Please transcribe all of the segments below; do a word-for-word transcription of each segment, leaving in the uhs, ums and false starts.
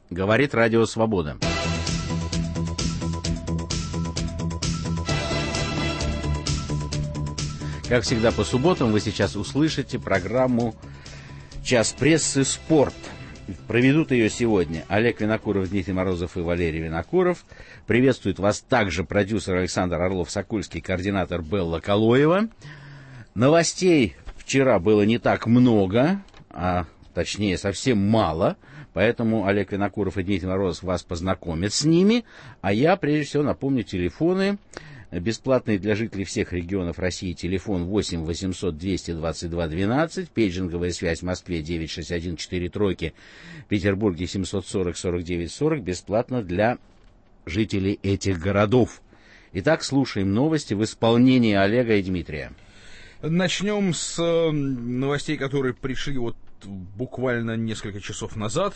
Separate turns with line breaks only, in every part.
Говорит Радио Свобода. Как всегда по субботам вы сейчас услышите программу «Час прессы. Спорт». Проведут ее сегодня Олег Винокуров, Дмитрий Морозов и Валерий Винокуров. Приветствует вас также продюсер Александр Орлов-Сокульский, координатор Белла Калоева. Новостей вчера было не так много, а точнее совсем мало, поэтому Олег Винокуров и Дмитрий Морозов вас познакомят с ними, а я прежде всего напомню телефоны. Бесплатный для жителей всех регионов России телефон восемь восемьсот двести двадцать два двенадцать, пейджинговая связь в Москве девять шесть один четыре тройки, в Петербурге семьсот сорок сорок девять сорок, бесплатно для жителей этих городов. Итак, слушаем новости в исполнении Олега и Дмитрия.
Начнем с новостей, которые пришли вот буквально несколько часов назад.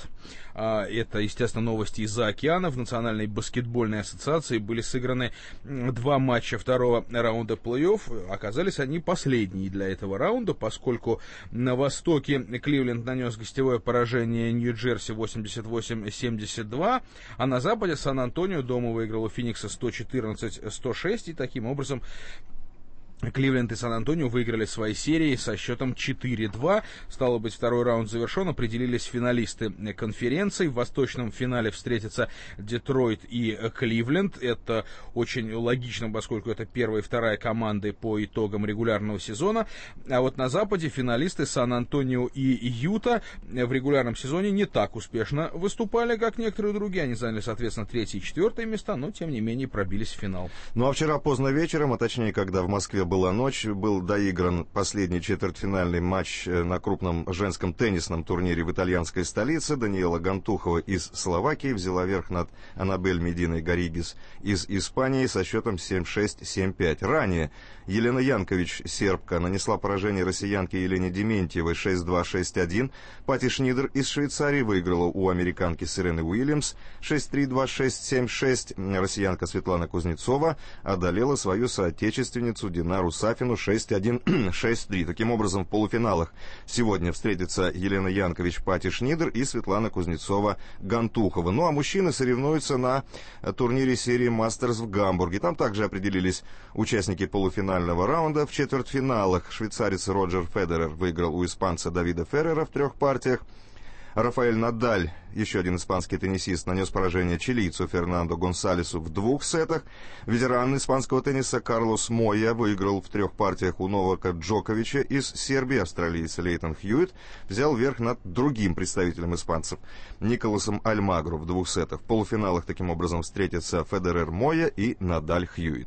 Это, естественно, новости из-за океана. В Национальной баскетбольной ассоциации были сыграны два матча второго раунда плей-офф. Оказались они последние для этого раунда, поскольку на востоке Кливленд нанес гостевое поражение Нью-Джерси восемьдесят восемь семьдесят два, а на западе Сан-Антонио дома выиграл у Феникса сто четырнадцать сто шесть, и таким образом Кливленд и Сан-Антонио выиграли свои серии со счетом четыре два. Стало быть, второй раунд завершен. Определились финалисты конференции. В восточном финале встретятся Детройт и Кливленд. Это очень логично, поскольку это первая и вторая команды по итогам регулярного сезона. А вот на западе финалисты Сан-Антонио и Юта в регулярном сезоне не так успешно выступали, как некоторые другие. Они заняли, соответственно, третье и четвертое места, но, тем не менее, пробились в финал.
Ну а вчера поздно вечером, а точнее, когда в Москве была ночь, был доигран последний четвертьфинальный матч на крупном женском теннисном турнире в итальянской столице. Даниэла Гантухова из Словакии взяла верх над Анабель Мединой Гарригес из Испании со счетом семь шесть семь пять. Ранее Елена Янкович, сербка, нанесла поражение россиянке Елене Дементьевой шесть два шесть один. Пати Шнидер из Швейцарии выиграла у американки Серены Уильямс шесть три два шесть семь шесть. Россиянка Светлана Кузнецова одолела свою соотечественницу Динару Сафину шесть один шесть три. Таким образом, в полуфиналах сегодня встретятся Елена Янкович, Пати Шнидер и Светлана Кузнецова Гантухова. Ну а мужчины соревнуются на турнире серии Мастерс в Гамбурге. Там также определились участники полуфинального раунда. В четвертьфиналах швейцарец Роджер Федерер выиграл у испанца Давида Феррера в трех партиях. Рафаэль Надаль, еще один испанский теннисист, нанес поражение чилийцу Фернандо Гонсалесу в двух сетах. Ветеран испанского тенниса Карлос Мойя выиграл в трех партиях у Новака Джоковича из Сербии. Австралиец Лейтон Хьюитт взял верх над другим представителем испанцев Николасом Альмагро в двух сетах. В полуфиналах таким образом встретятся Федерер Мойя и Надаль Хьюитт.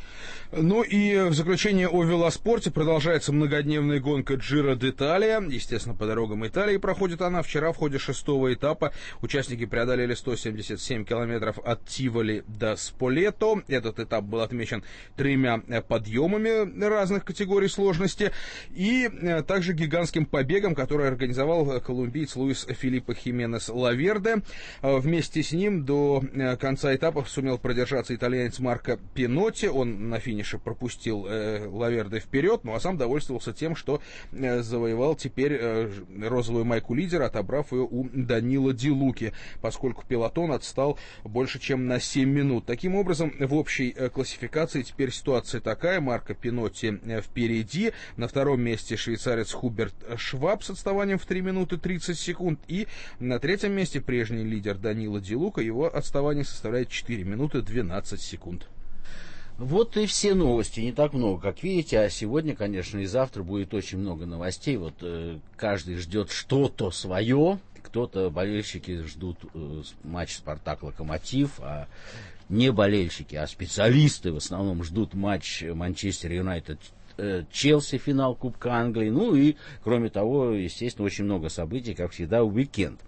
Ну и в заключение о велоспорте. Продолжается многодневная гонка Джиро д'Италия. Естественно, по дорогам Италии проходит она. Вчера в ходе шестого этапа участники преодолели сто семьдесят семь километров от Тиволи до Сполето. Этот этап был отмечен тремя подъемами разных категорий сложности и также гигантским побегом, который организовал колумбиец Луис Филиппе Хименес Лаверде. Вместе с ним до конца этапа сумел продержаться итальянец Марко Пинотти. Он на финише пропустил э, Лаверде вперед, ну а сам довольствовался тем, что э, завоевал теперь э, розовую майку лидера, отобрав ее у Данило Ди Луки, поскольку пелотон отстал больше, чем на семь минут. Таким образом, в общей э, классификации теперь ситуация такая: Марко Пинотти э, впереди, на втором месте швейцарец Хуберт Шваб с отставанием в три минуты тридцать секунд, и на третьем месте прежний лидер Данило Ди Лука, его отставание составляет четыре минуты двенадцать секунд.
Вот и все новости, не так много, как видите, а сегодня, конечно, и завтра будет очень много новостей. Вот э, каждый ждет что-то свое, кто-то, болельщики ждут э, матч «Спартак-Локомотив», а не болельщики, а специалисты в основном ждут матч Манчестер Юнайтед Челси, финал Кубка Англии. Ну и, кроме того, естественно, очень много событий, как всегда, в уикенд.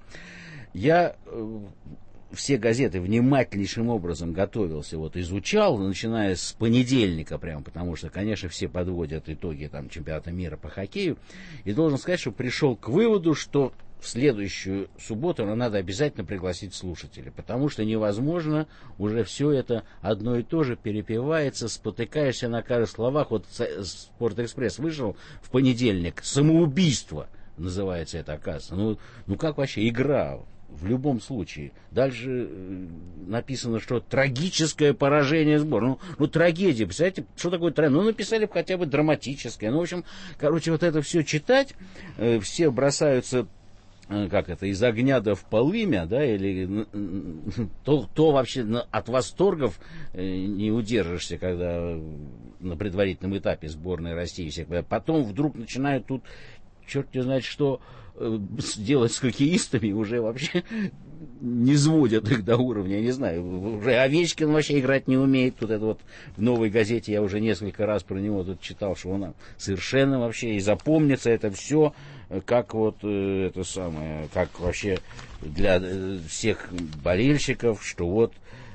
Я э, все газеты внимательнейшим образом готовился, вот изучал, начиная с понедельника прямо, потому что, конечно, все подводят итоги там чемпионата мира по хоккею, и должен сказать, что пришел к выводу, что в следующую субботу надо обязательно пригласить слушателей, потому что невозможно, уже все это одно и то же перепевается, спотыкаешься на каждых словах. Вот Спортэкспресс вышел в понедельник, «Самоубийство» называется это, оказывается. Ну, ну как вообще игра? в любом случае. Дальше э, написано, что трагическое поражение сбора. Ну, ну, трагедия, представляете, что такое трагедия? Ну, написали бы хотя бы драматическое. Ну, в общем, короче, вот это все читать, э, все бросаются, э, как это, из огня да в полымя, да, или э, то, то вообще от восторгов э, не удержишься, когда на предварительном этапе сборной России всех. Потом вдруг начинают тут, черт не знает что, делать с хоккеистами, уже вообще не сводят их до уровня, я не знаю, уже Овечкин вообще играть не умеет, тут это вот в «Новой газете» я уже несколько раз про него тут читал, что он совершенно вообще, и запомнится это все, как вот это самое, как вообще для всех болельщиков, что вот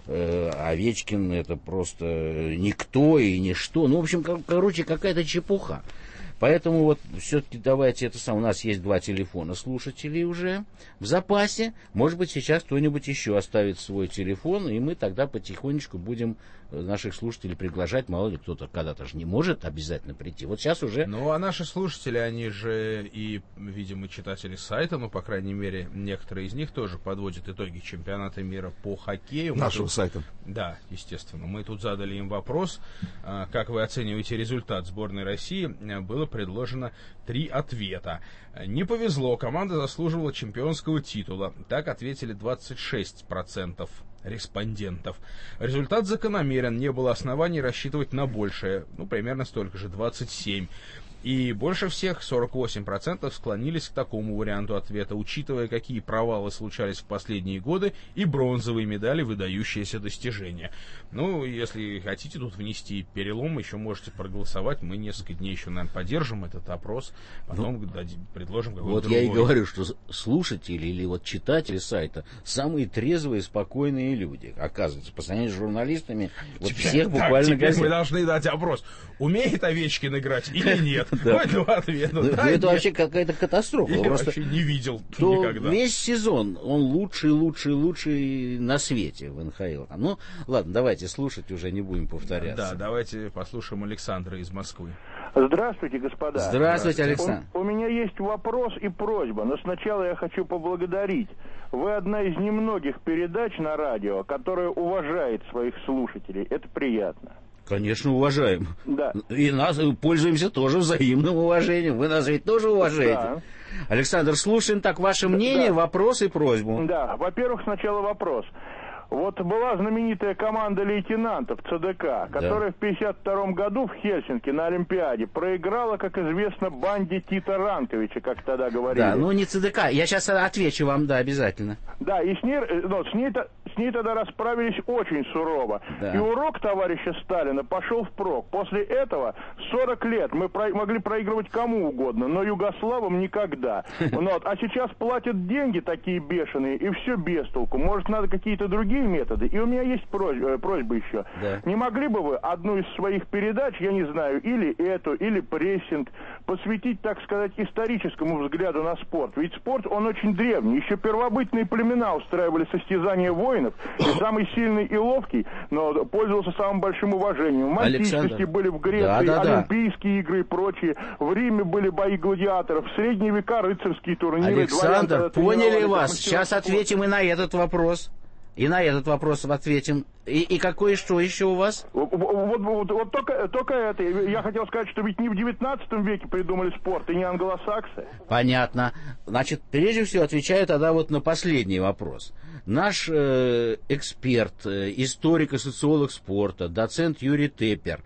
Овечкин это просто никто и ничто, ну, в общем, короче, какая-то чепуха. Поэтому вот все-таки давайте это самое. У нас есть два телефона слушателей уже в запасе. Может быть, сейчас кто-нибудь еще оставит свой телефон, и мы тогда потихонечку будем наших слушателей приглашать. Мало ли, кто-то когда-то же не может обязательно прийти. Вот сейчас уже...
Ну, а наши слушатели, они же и, видимо, читатели сайта, ну, по крайней мере, некоторые из них тоже подводят итоги чемпионата мира по хоккею.
Нашего
тут...
сайта.
Да, естественно. Мы тут задали им вопрос, как вы оцениваете результат сборной России. Было предложено три ответа. Не повезло, команда заслуживала чемпионского титула. Так ответили двадцать шесть процентов респондентов. Результат закономерен, не было оснований рассчитывать на большее. Ну, примерно столько же, двадцать семь процентов. И больше всех, сорок восемь процентов, склонились к такому варианту ответа, учитывая, какие провалы случались в последние годы, и бронзовые медали — выдающиеся достижения. Ну, если хотите тут внести перелом, еще можете проголосовать. Мы несколько дней еще, наверное, поддержим этот опрос, потом ну, дадим, предложим какой-то
Вот
другой.
я и говорю, что слушатели или вот читатели сайта самые трезвые, спокойные люди, оказывается, по сравнению с журналистами, вот
теперь,
всех
так,
буквально
теперь
газет.
Мы должны дать опрос, умеет Овечкин играть или нет? Вот два ответа.
Ну,
да,
это
нет.
вообще какая-то катастрофа.
Я
Просто
вообще не видел
то
никогда.
Весь сезон он лучший, лучший, лучший на свете в эн ха эл. Ну, ладно, давайте слушать, уже не будем повторяться.
Да, давайте послушаем Александра из Москвы.
Здравствуйте, господа.
Здравствуйте, Александр.
У, у меня есть вопрос и просьба, но сначала я хочу поблагодарить. Вы одна из немногих передач на радио, которая уважает своих слушателей. Это приятно.
Конечно, уважаем.
Да.
И нас пользуемся тоже взаимным уважением. Вы нас ведь тоже уважаете.
Да.
Александр, слушаем так ваше мнение,
да.
вопрос и просьбу.
Да, во-первых, сначала вопрос. Вот была знаменитая команда лейтенантов цэ дэ ка, которая да. в пятьдесят втором году в Хельсинки на Олимпиаде проиграла, как известно, банде Тита Ранковича, как тогда говорили.
Да, ну не цэ дэ ка. Я сейчас отвечу вам, да, обязательно.
Да, и с ней, ну, с ней, с ней тогда расправились очень сурово. Да. И урок товарища Сталина пошел впрок. После этого сорок лет мы про- могли проигрывать кому угодно, но югославам никогда. Вот. А сейчас платят деньги такие бешеные, и все без толку. Может, надо какие-то другие методы. И у меня есть просьба, просьба еще. Да. Не могли бы вы одну из своих передач, я не знаю, или эту, или прессинг, посвятить, так сказать, историческому взгляду на спорт? Ведь спорт, он очень древний. Еще первобытные племена устраивали состязания воинов, и самый сильный и ловкий, но пользовался самым большим уважением. В античности были в Греции да, да, Олимпийские да. игры и прочие. В Риме были бои гладиаторов. В средние века рыцарские турниры.
Александр, поняли вас. Сейчас ответим и на этот вопрос. И на этот вопрос ответим. И, и какое что еще у вас?
Вот, вот, вот, вот только, только это. Я хотел сказать, что ведь не в девятнадцатом веке придумали спорт, и не англосаксы.
Понятно. Значит, прежде всего отвечаю тогда вот на последний вопрос. Наш э, эксперт, э, историк и социолог спорта, доцент Юрий Теппер,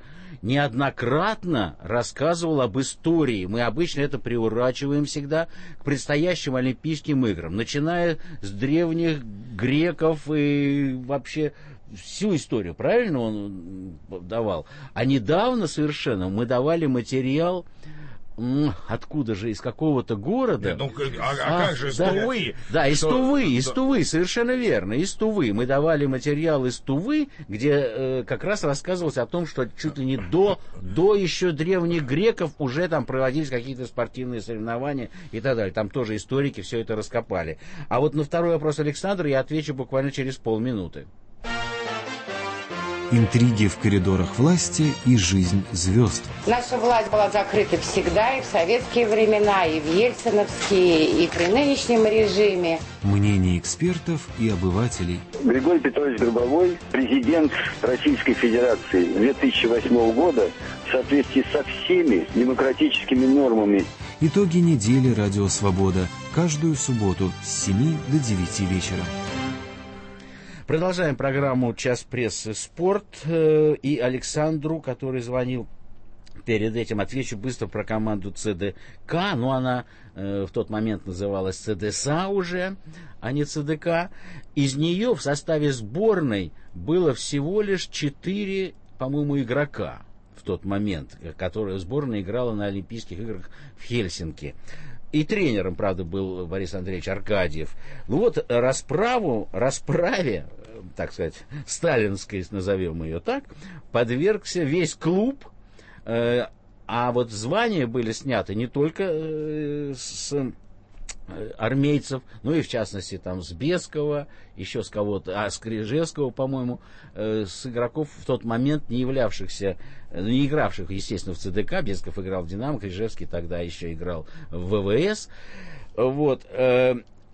неоднократно рассказывал об истории. Мы обычно это приурачиваем всегда к предстоящим Олимпийским играм, начиная с древних греков и вообще всю историю, правильно он давал? А недавно совершенно мы давали материал, откуда же, из какого-то города.
Нет, ну, а, а, а как же, из
да,
Тувы?
Да, из
что,
Тувы, из
да.
Тувы, совершенно верно, из Тувы. Мы давали материал из Тувы, где э, как раз рассказывалось о том, что чуть ли не до, до еще древних греков уже там проводились какие-то спортивные соревнования и так далее. Там тоже историки все это раскопали. А вот на второй вопрос Александра я отвечу буквально через полминуты.
интриги в коридорах власти и жизнь звезд.
Наша власть была закрыта всегда, и в советские времена, и в ельциновские, и при нынешнем режиме.
Мнения экспертов и обывателей.
Григорий Петрович Гробовой, президент Российской Федерации две тысячи восьмого года, в соответствии со всеми демократическими нормами.
Итоги недели «Радио Свобода» каждую субботу с семи до девяти вечера.
Продолжаем программу «Час прессы. Спорт». И Александру, который звонил перед этим, отвечу быстро про команду ЦДК. Но она э, в тот момент называлась ЦДСА уже, а не ЦДК. Из нее в составе сборной было всего лишь четыре, по-моему, игрока в тот момент, которые сборная играла на Олимпийских играх в Хельсинки. И тренером, правда, был Борис Андреевич Аркадьев. Ну вот расправу, расправе, так сказать, сталинской, назовем ее так, подвергся весь клуб. Э, а вот звания были сняты не только э, с армейцев, ну и в частности там с Бескова, еще с кого-то, а с Крижевского, по-моему, э, с игроков в тот момент не являвшихся, не игравших, естественно, в ЦДК. Бесков играл в «Динамо», Крижевский тогда еще играл в ВВС. Вот. Э,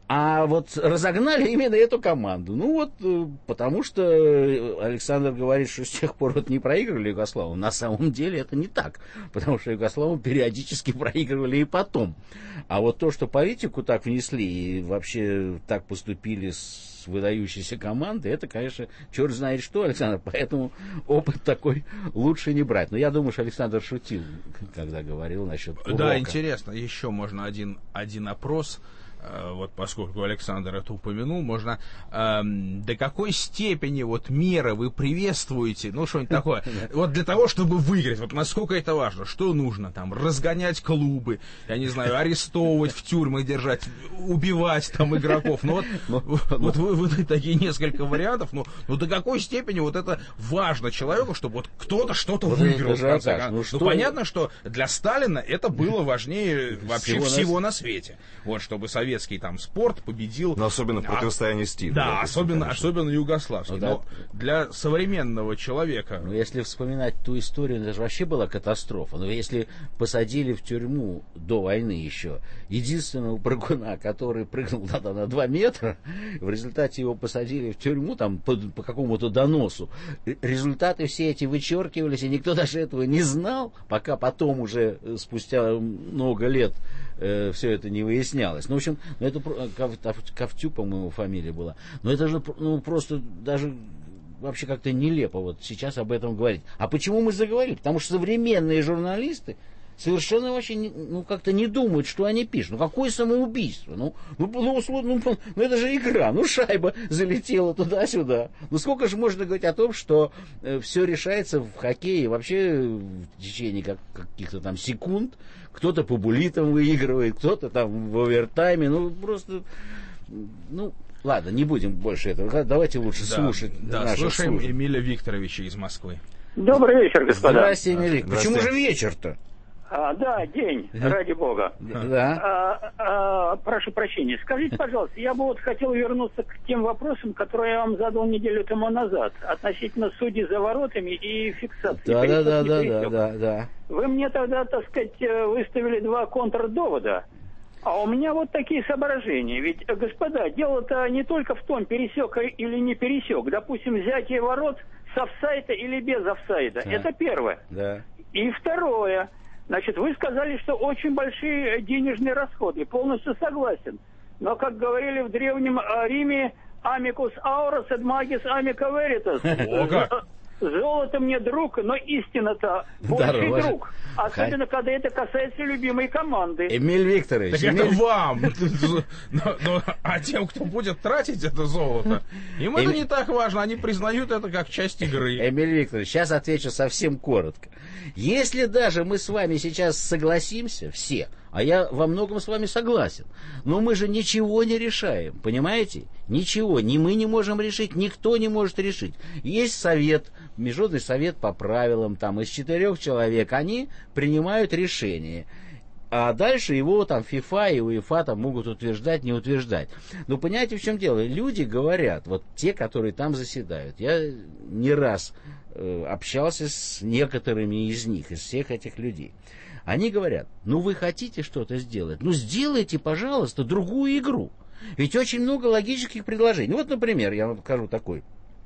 а вот разогнали именно эту команду. Ну вот, э, потому что Александр говорит, что с тех пор вот не проигрывали Югославу. На самом деле это не так, потому что Югославу периодически проигрывали и потом. А вот то, что политику так внесли и вообще так поступили с выдающейся командой, это, конечно, черт знает что, Александр, поэтому опыт такой лучше не брать. Но я думаю, что Александр шутил, когда говорил насчет урока.
Да, интересно, еще можно один, один опрос. Вот поскольку Александр это упомянул, можно э, до какой степени вот меры вы приветствуете, ну что-нибудь такое, вот для того, чтобы выиграть, вот насколько это важно, что нужно там, разгонять клубы, я не знаю, арестовывать, в тюрьмы держать, убивать там игроков, ну вот, ну, вот вы, вы такие несколько вариантов, ну, ну до какой степени вот это важно человеку, чтобы вот кто-то что-то вот выиграл. В конце концов. Ну, что... ну понятно, что для Сталина это было важнее вообще всего, всего на... на свете, вот чтобы Советский там спорт победил.
Но особенно в противостоянии
а,
стиля.
Да, особенно, особенно югославский. Ну, да. Но для современного человека...
Ну, если вспоминать ту историю, это же вообще была катастрофа. Но если посадили в тюрьму до войны еще единственного прыгуна, который прыгнул тогда на два метра, в результате его посадили в тюрьму там по, по какому-то доносу. Результаты все эти вычеркивались, и никто даже этого не знал, пока потом уже спустя много лет э, все это не выяснялось. Ну, в общем, ну, это Ковтю, по-моему, фамилия была. Но это же ну, просто даже вообще как-то нелепо вот сейчас об этом говорить. А почему мы заговорили? Потому что современные журналисты совершенно вообще не, ну, как-то не думают, что они пишут. Ну, какое самоубийство? Ну, ну, ну, условно, ну, ну, это же игра. Ну, шайба залетела туда-сюда. Ну, сколько же можно говорить о том, что э, все решается в хоккее вообще в течение как, каких-то там секунд. Кто-то по буллитам выигрывает, кто-то там в овертайме. Ну, просто... Ну, ладно, не будем больше этого. Давайте лучше да, слушать.
Да, слушаем служб. Эмиля Викторовича из Москвы.
Добрый вечер, господа.
Здравствуйте, Эмиль. Почему же вечер-то?
А, да, день, ради бога.
Да.
А, а, прошу прощения. Скажите, пожалуйста, я бы вот хотел вернуться к тем вопросам, которые я вам задал неделю тому назад, относительно судей за воротами и фиксации.
Да, да, да, да, да, да, да.
Вы мне тогда, так сказать, выставили два контрдовода. А у меня вот такие соображения. Ведь, господа, дело-то не только в том, пересек или не пересек. Допустим, взятие ворот с офсайда или без офсайда. Да. Это первое.
Да.
И второе. Значит, вы сказали, что очень большие денежные расходы. Полностью согласен. Но, как говорили в Древнем Риме, amicus auros et magis amica veritas. Золото мне друг, но истина-то больший да, друг. Особенно, когда это касается любимой команды.
Эмиль Викторович.
Так
Эмиль...
это вам. но, но, а тем, кто будет тратить это золото, им Эм... это не так важно. Они признают это как часть игры.
Эмиль Викторович, сейчас отвечу совсем коротко. Если даже мы с вами сейчас согласимся, все, а я во многом с вами согласен, но мы же ничего не решаем, понимаете? Ничего, ни мы не можем решить, никто не может решить. Есть совет, международный совет по правилам, там из четырех человек, они принимают решение. А дальше его там ФИФА и УЕФА там могут утверждать, не утверждать. Но понимаете, в чем дело? Люди говорят, вот те, которые там заседают. Я не раз э, общался с некоторыми из них, из всех этих людей. Они говорят, ну вы хотите что-то сделать? Ну сделайте, пожалуйста, другую игру. Ведь очень много логических предложений. Вот, например, я вам покажу такой.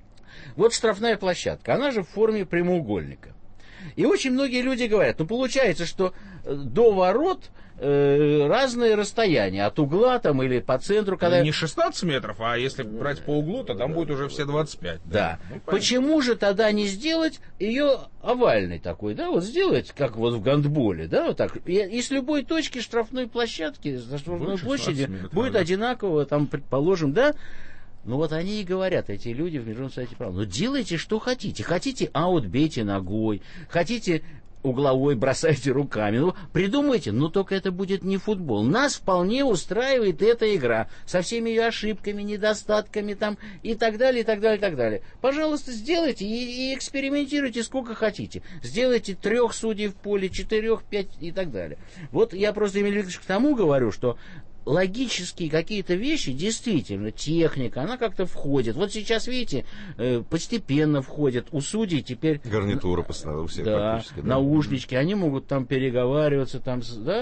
Вот штрафная площадка, она же в форме прямоугольника. И очень многие люди говорят, ну получается, что до ворот э, разные расстояния, от угла там или по центру. Когда...
Не шестнадцать метров, а если брать по углу, то там будет уже все двадцать пять.
Да. да. Ну, почему же тогда не сделать ее овальной такой, да, вот сделать, как вот в гандболе, да, вот так. И, и с любой точки штрафной площадки, штрафной площади метров, будет да. одинаково, там, предположим, да. Ну вот они и говорят, эти люди в Международном совете прав. Ну делайте, что хотите. Хотите аут, бейте ногой. Хотите угловой, бросайте руками. Ну придумайте, но только это будет не футбол. Нас вполне устраивает эта игра. Со всеми ее ошибками, недостатками там и так далее, и так далее, и так далее. Пожалуйста, сделайте и, и экспериментируйте сколько хотите. Сделайте трех судей в поле, четырех, пять и так далее. Вот я просто, Емельян Викторович, к тому говорю, что логические какие-то вещи, действительно, техника, она как-то входит. Вот сейчас, видите, постепенно входит. У судей теперь...
Гарнитура постоянно у всех
да,
практически. Да,
наушнички, они могут там переговариваться, там, да,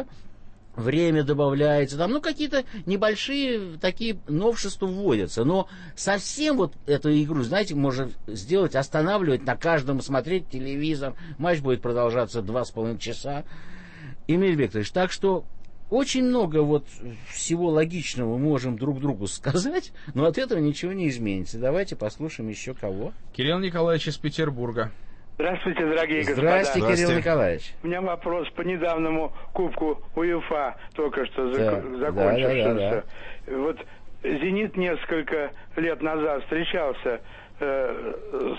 время добавляется, там, ну, какие-то небольшие такие новшества вводятся. Но совсем вот эту игру, знаете, можно сделать, останавливать на каждом, смотреть телевизор. Матч будет продолжаться два с половиной часа. Емельян Викторович, так что очень много вот всего логичного мы можем друг другу сказать, но от этого ничего не изменится. Давайте послушаем еще кого.
Кирилл Николаевич из Петербурга.
Здравствуйте, дорогие господа.
Здравствуйте, Кирилл Николаевич.
У меня вопрос по недавнему кубку УЕФА, только что
да,
закончившемуся.
Да, да,
да. Вот «Зенит» несколько лет назад встречался э,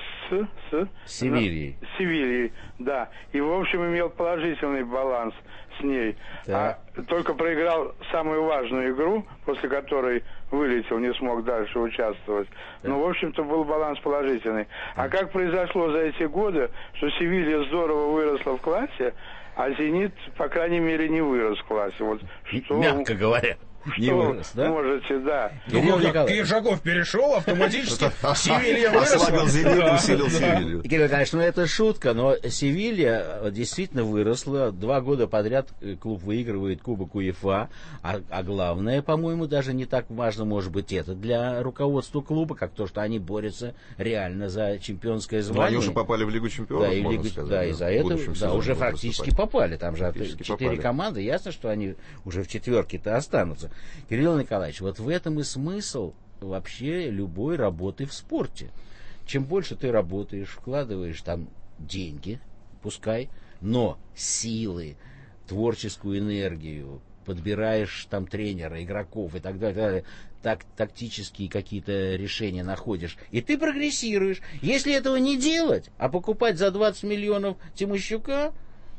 с, с
Севильей.
На, Севильей, да. И, в общем, имел положительный баланс с ней.
Да.
А только проиграл самую важную игру, после которой вылетел, не смог дальше участвовать. Да. Но, в общем-то, был баланс положительный. А как произошло за эти годы, что Севилья здорово выросла в классе, а «Зенит», по крайней мере, не вырос в классе. Вот что...
Мягко говоря. Не вырос, да?
Можете, да.
Ну, как Киржаков перешел, автоматически Севилья выросла.
Ослабил «Зенит», усилил Севилью.
Кирилл Николаевич, ну это шутка, но Севилья действительно выросла. Два года подряд клуб выигрывает Кубок УЕФА. А, а главное, по-моему, даже не так важно, может быть, это для руководства клуба, как то, что они борются реально за чемпионское звание.
Но они уже попали в Лигу чемпионов,
да, и
можно
Лигу,
сказать.
Да, и за это да, уже практически попали. Там же четыре команды. Ясно, что они уже в четверке-то останутся. Кирилл Николаевич, вот в этом и смысл вообще любой работы в спорте. Чем больше ты работаешь, вкладываешь там деньги, пускай, но силы, творческую энергию, подбираешь там тренера, игроков и так далее, так далее, так, тактические какие-то решения находишь, и ты прогрессируешь. Если этого не делать, а покупать за двадцать миллионов Тимощука,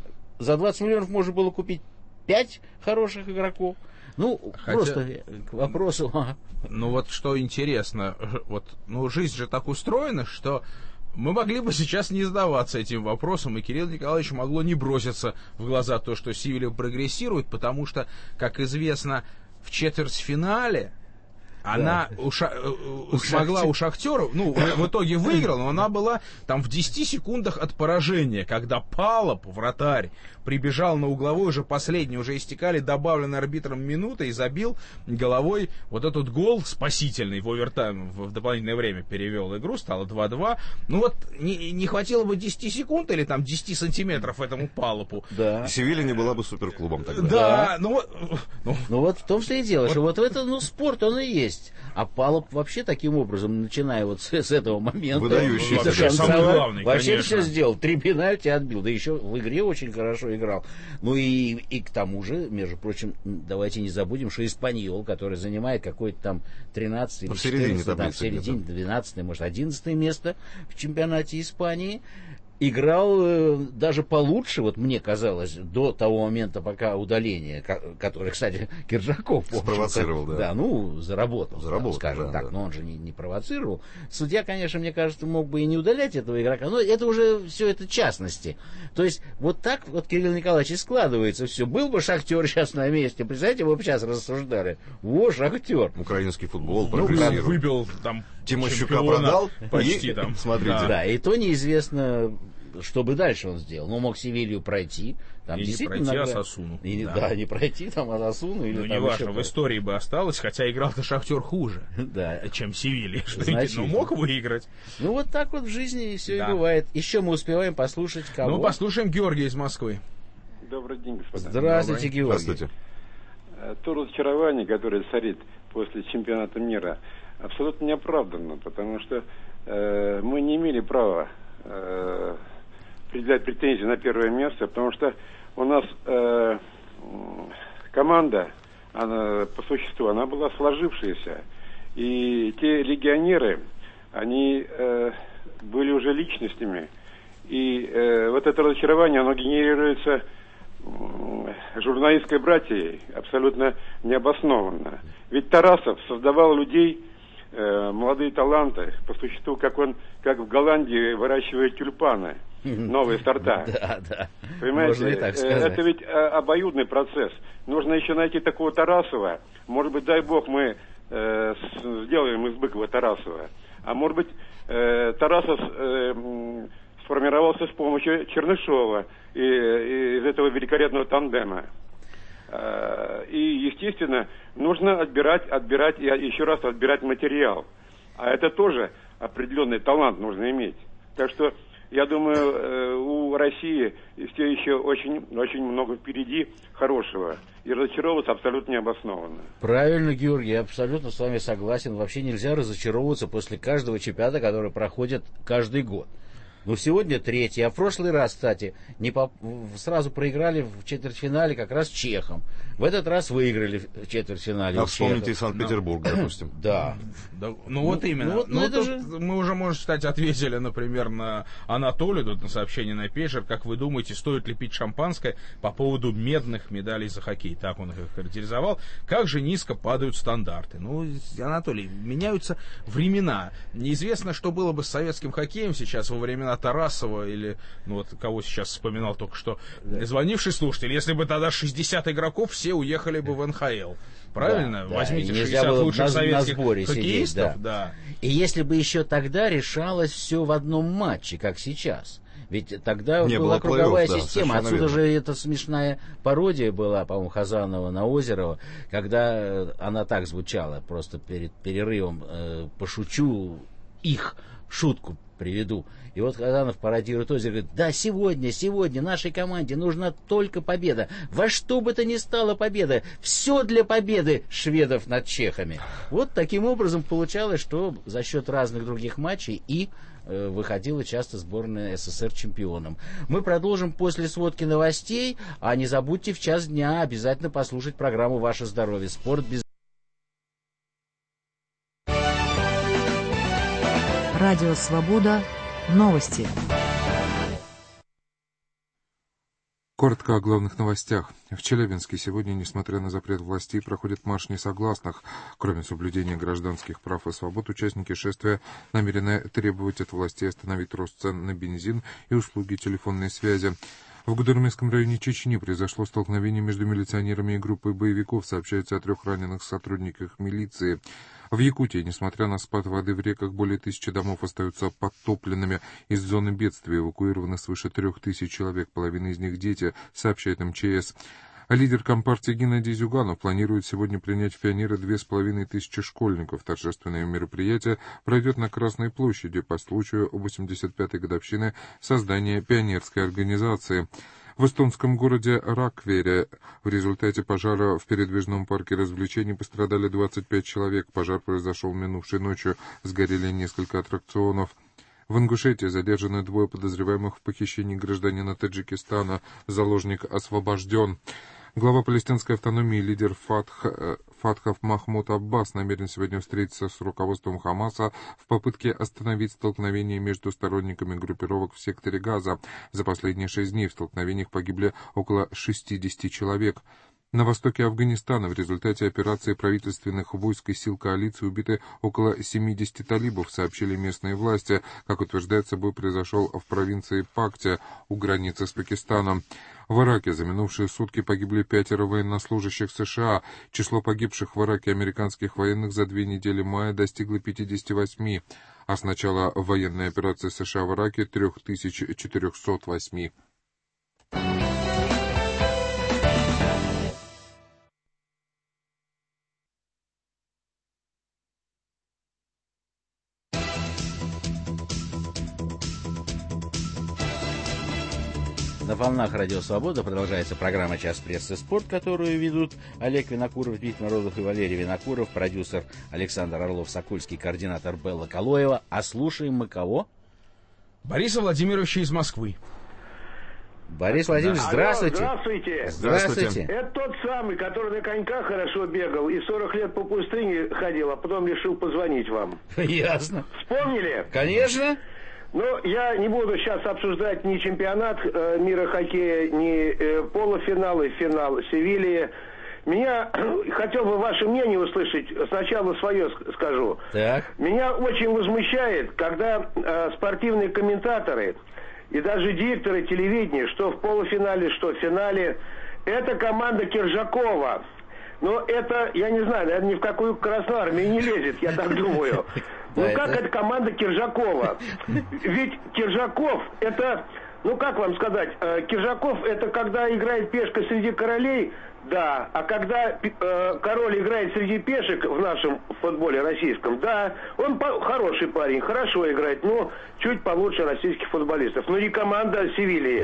за двадцать миллионов можно было купить пять хороших игроков. Ну, Хотя, просто к вопросу.
Ну, вот что интересно, вот, ну, жизнь же так устроена, что мы могли бы сейчас не задаваться этим вопросом, и Кириллу Николаевичу могло не броситься в глаза то, что Севилья прогрессирует, потому что, как известно, в четвертьфинале она да. у ша- у смогла у Шахтера, ну, в итоге выиграла, но она была там в десяти секундах от поражения, когда Палоп, вратарь, прибежал на угловой, уже последний, уже истекали добавленные арбитром минуты и забил головой вот этот гол спасительный в овертайм, в дополнительное время перевел игру, стало два-два. Ну вот не, не хватило бы десяти секунд или там десяти сантиметров этому Палопу.
Да. Севилья не была бы суперклубом тогда.
Да,
да.
Ну,
ну, ну вот в том-то и дело, вот. Что вот в этом, ну, спорт он и есть. А Палоп вообще таким образом, начиная вот с, с этого момента,
выдающийся,
самый главный,
вообще
конечно.
Все сделал. Три пенальти отбил, да еще в игре очень хорошо играл. Ну и, и к тому же, между прочим, давайте не забудем, что Испаньол, который занимает какое-то там тринадцатое или четырнадцатое, там, в середине двенадцатое, может, одиннадцатое место в чемпионате Испании, играл э, даже получше, вот мне казалось, до того момента, пока удаление, которое, кстати, Киржаков
спровоцировал, да.
Да, ну, заработал,
заработал
скажем
да,
так,
да.
но он же не, не провоцировал. Судья, конечно, мне кажется, мог бы и не удалять этого игрока, но это уже все это частности. То есть, вот так вот, Кирилл Николаевич, и складывается все. Был бы Шахтер сейчас на месте, представляете, вы бы сейчас рассуждали. Во, Шахтер.
Украинский футбол
ну,
прогрессирует.
Выбил там
Тимощука продал,
почти
и,
там.
Смотрите.
Да. да, и то неизвестно, что бы дальше он сделал. Ну, мог Севилью пройти. Там
и не пройти
иногда...
Осасуну.
И,
да.
да, не пройти там Осасуну. Или
ну,
там
неважно,
еще
в истории бы осталось, хотя играл-то Шахтер хуже, да. чем Севилья. Но мог выиграть.
Ну, вот так вот в жизни все
да.
и бывает. Еще мы успеваем послушать кого?
Ну, послушаем Георгия из Москвы.
Добрый день, господа.
Здравствуйте, Добрый. Георгий.
Здравствуйте.
То разочарование, которое царит после чемпионата мира, абсолютно не оправданно, потому что э, мы не имели права э, предъявлять претензии на первое место, потому что у нас э, команда, она, по существу, она была сложившаяся. И те легионеры, они э, были уже личностями. И э, вот это разочарование, оно генерируется э, журналистской братьей абсолютно необоснованно. Ведь Тарасов создавал людей, э, молодые таланты, по существу, как он, как в Голландии выращивает тюльпаны, новые сорта.
Да, да.
Понимаете, это ведь обоюдный процесс. Нужно еще найти такого Тарасова. Может быть, дай бог, мы э, сделаем из Быкова Тарасова. А может быть, э, Тарасов э, сформировался с помощью Чернышова и, и из этого великолепного тандема. Э, и, естественно, нужно отбирать, отбирать и еще раз отбирать материал. А это тоже определенный талант нужно иметь. Так что я думаю, у России все еще очень, очень много впереди хорошего. И разочаровываться абсолютно необоснованно.
Правильно, Георгий, я абсолютно с вами согласен. Вообще нельзя разочаровываться после каждого чемпионата, который проходит каждый год. Ну, сегодня третий, а в прошлый раз, кстати, не по... сразу проиграли в четвертьфинале как раз чехам. В этот раз выиграли в четвертьфинале.
А вспомните Санкт-Петербург,
Но...
допустим.
Да.
да. Ну, ну вот именно. Ну, вот, ну, это же... Мы уже, можно считать, ответили, например, на Анатолию, тут на сообщение на пейджер. Как вы думаете, стоит ли пить шампанское по поводу медных медалей за хоккей? Так он их характеризовал. Как же низко падают стандарты? Ну, Анатолий, меняются времена. Неизвестно, что было бы с советским хоккеем сейчас во времена Тарасова или, ну вот, кого сейчас вспоминал только что, да. звонивший слушатель, если бы тогда шестьдесят игроков, все уехали бы в эн ха эл. Правильно?
Да,
Возьмите
да.
шестьдесят лучших
на,
советских
на сборе
хоккеистов.
Сидеть, да.
Да.
И если бы еще тогда решалось все в одном матче, как сейчас. Ведь тогда не была круговая система. Да, отсюда верно. Же эта смешная пародия была, по-моему, Хазанова на Озерова, когда она так звучала, просто перед перерывом э, пошучу их шутку приведу. И вот Хазанов пародирует Озеро, говорит, да, сегодня, сегодня нашей команде нужна только победа. Во что бы то ни стало победа. Все для победы шведов над чехами. Вот таким образом получалось, что за счет разных других матчей и э, выходила часто сборная эс эс эс эр чемпионом. Мы продолжим после сводки новостей, а не забудьте в час дня обязательно послушать программу «Ваше здоровье». Спорт без...
Радио «Свобода». Новости.
Коротко о главных новостях. В Челябинске сегодня, несмотря на запрет властей, проходит марш несогласных. Кроме соблюдения гражданских прав и свобод, участники шествия намерены требовать от властей остановить рост цен на бензин и услуги телефонной связи. В Гудермесском районе Чечни произошло столкновение между милиционерами и группой боевиков. Сообщается о трех раненых сотрудниках милиции. В Якутии, несмотря на спад воды в реках, более тысячи домов остаются подтопленными. Из зоны бедствия эвакуировано свыше трех тысяч человек, половина из них дети, сообщает эм че эс. А лидер Компартии Геннадий Зюганов планирует сегодня принять в пионеры две с половиной тысячи школьников. Торжественное мероприятие пройдет на Красной площади по случаю восемьдесят пятой годовщины создания пионерской организации. В эстонском городе Раквере в результате пожара в передвижном парке развлечений пострадали двадцать пять человек. Пожар произошел минувшей ночью, сгорели несколько аттракционов. В Ингушетии задержаны двое подозреваемых в похищении гражданина Таджикистана. Заложник освобожден. Глава палестинской автономии, лидер Фатх, Фатхов Махмуд Аббас намерен сегодня встретиться с руководством Хамаса в попытке остановить столкновение между сторонниками группировок в секторе Газа. За последние шесть дней в столкновениях погибли около шестидесяти человек. На востоке Афганистана в результате операции правительственных войск и сил коалиции убиты около семидесяти талибов, сообщили местные власти. Как утверждается, бой произошел в провинции Пактия у границы с Пакистаном. В Ираке за минувшие сутки погибли пятеро военнослужащих США. Число погибших в Ираке американских военных за две недели мая достигло пятидесяти восьми, а с начала военной операции США в Ираке — три тысячи четыреста восемь.
На волнах Радио Свобода продолжается программа «Час прессы спорт», которую ведут Олег Винокуров, Дмитрий Морозов и Валерий Винокуров, продюсер Александр Орлов-Сокольский, координатор Белла Калоева. А слушаем мы кого?
Бориса Владимировича из Москвы.
Борис Владимирович, здравствуйте.
Алло, здравствуйте.
Здравствуйте.
Это тот самый, который на коньках хорошо бегал и сорок лет по пустыне ходил, а потом решил позвонить вам.
Ясно.
Вспомнили?
Конечно.
Ну, я не буду сейчас обсуждать ни чемпионат э, мира хоккея, ни э, полуфинал и финал Севильи. Меня, хотел бы ваше мнение услышать, сначала свое скажу.
Так.
Меня очень возмущает, когда э, спортивные комментаторы и даже дикторы телевидения, что в полуфинале, что в финале, это команда Киржакова. Но это, я не знаю, наверное, ни в какую Красную Армию не лезет, я так думаю. Ну как это команда Киржакова? Ведь Киржаков это, ну как вам сказать, Киржаков это когда играет пешка среди королей, да, а когда э, король играет среди пешек в нашем футболе российском, да, он по- хороший парень, хорошо играет, но чуть получше российских футболистов. Но не команда Севильи.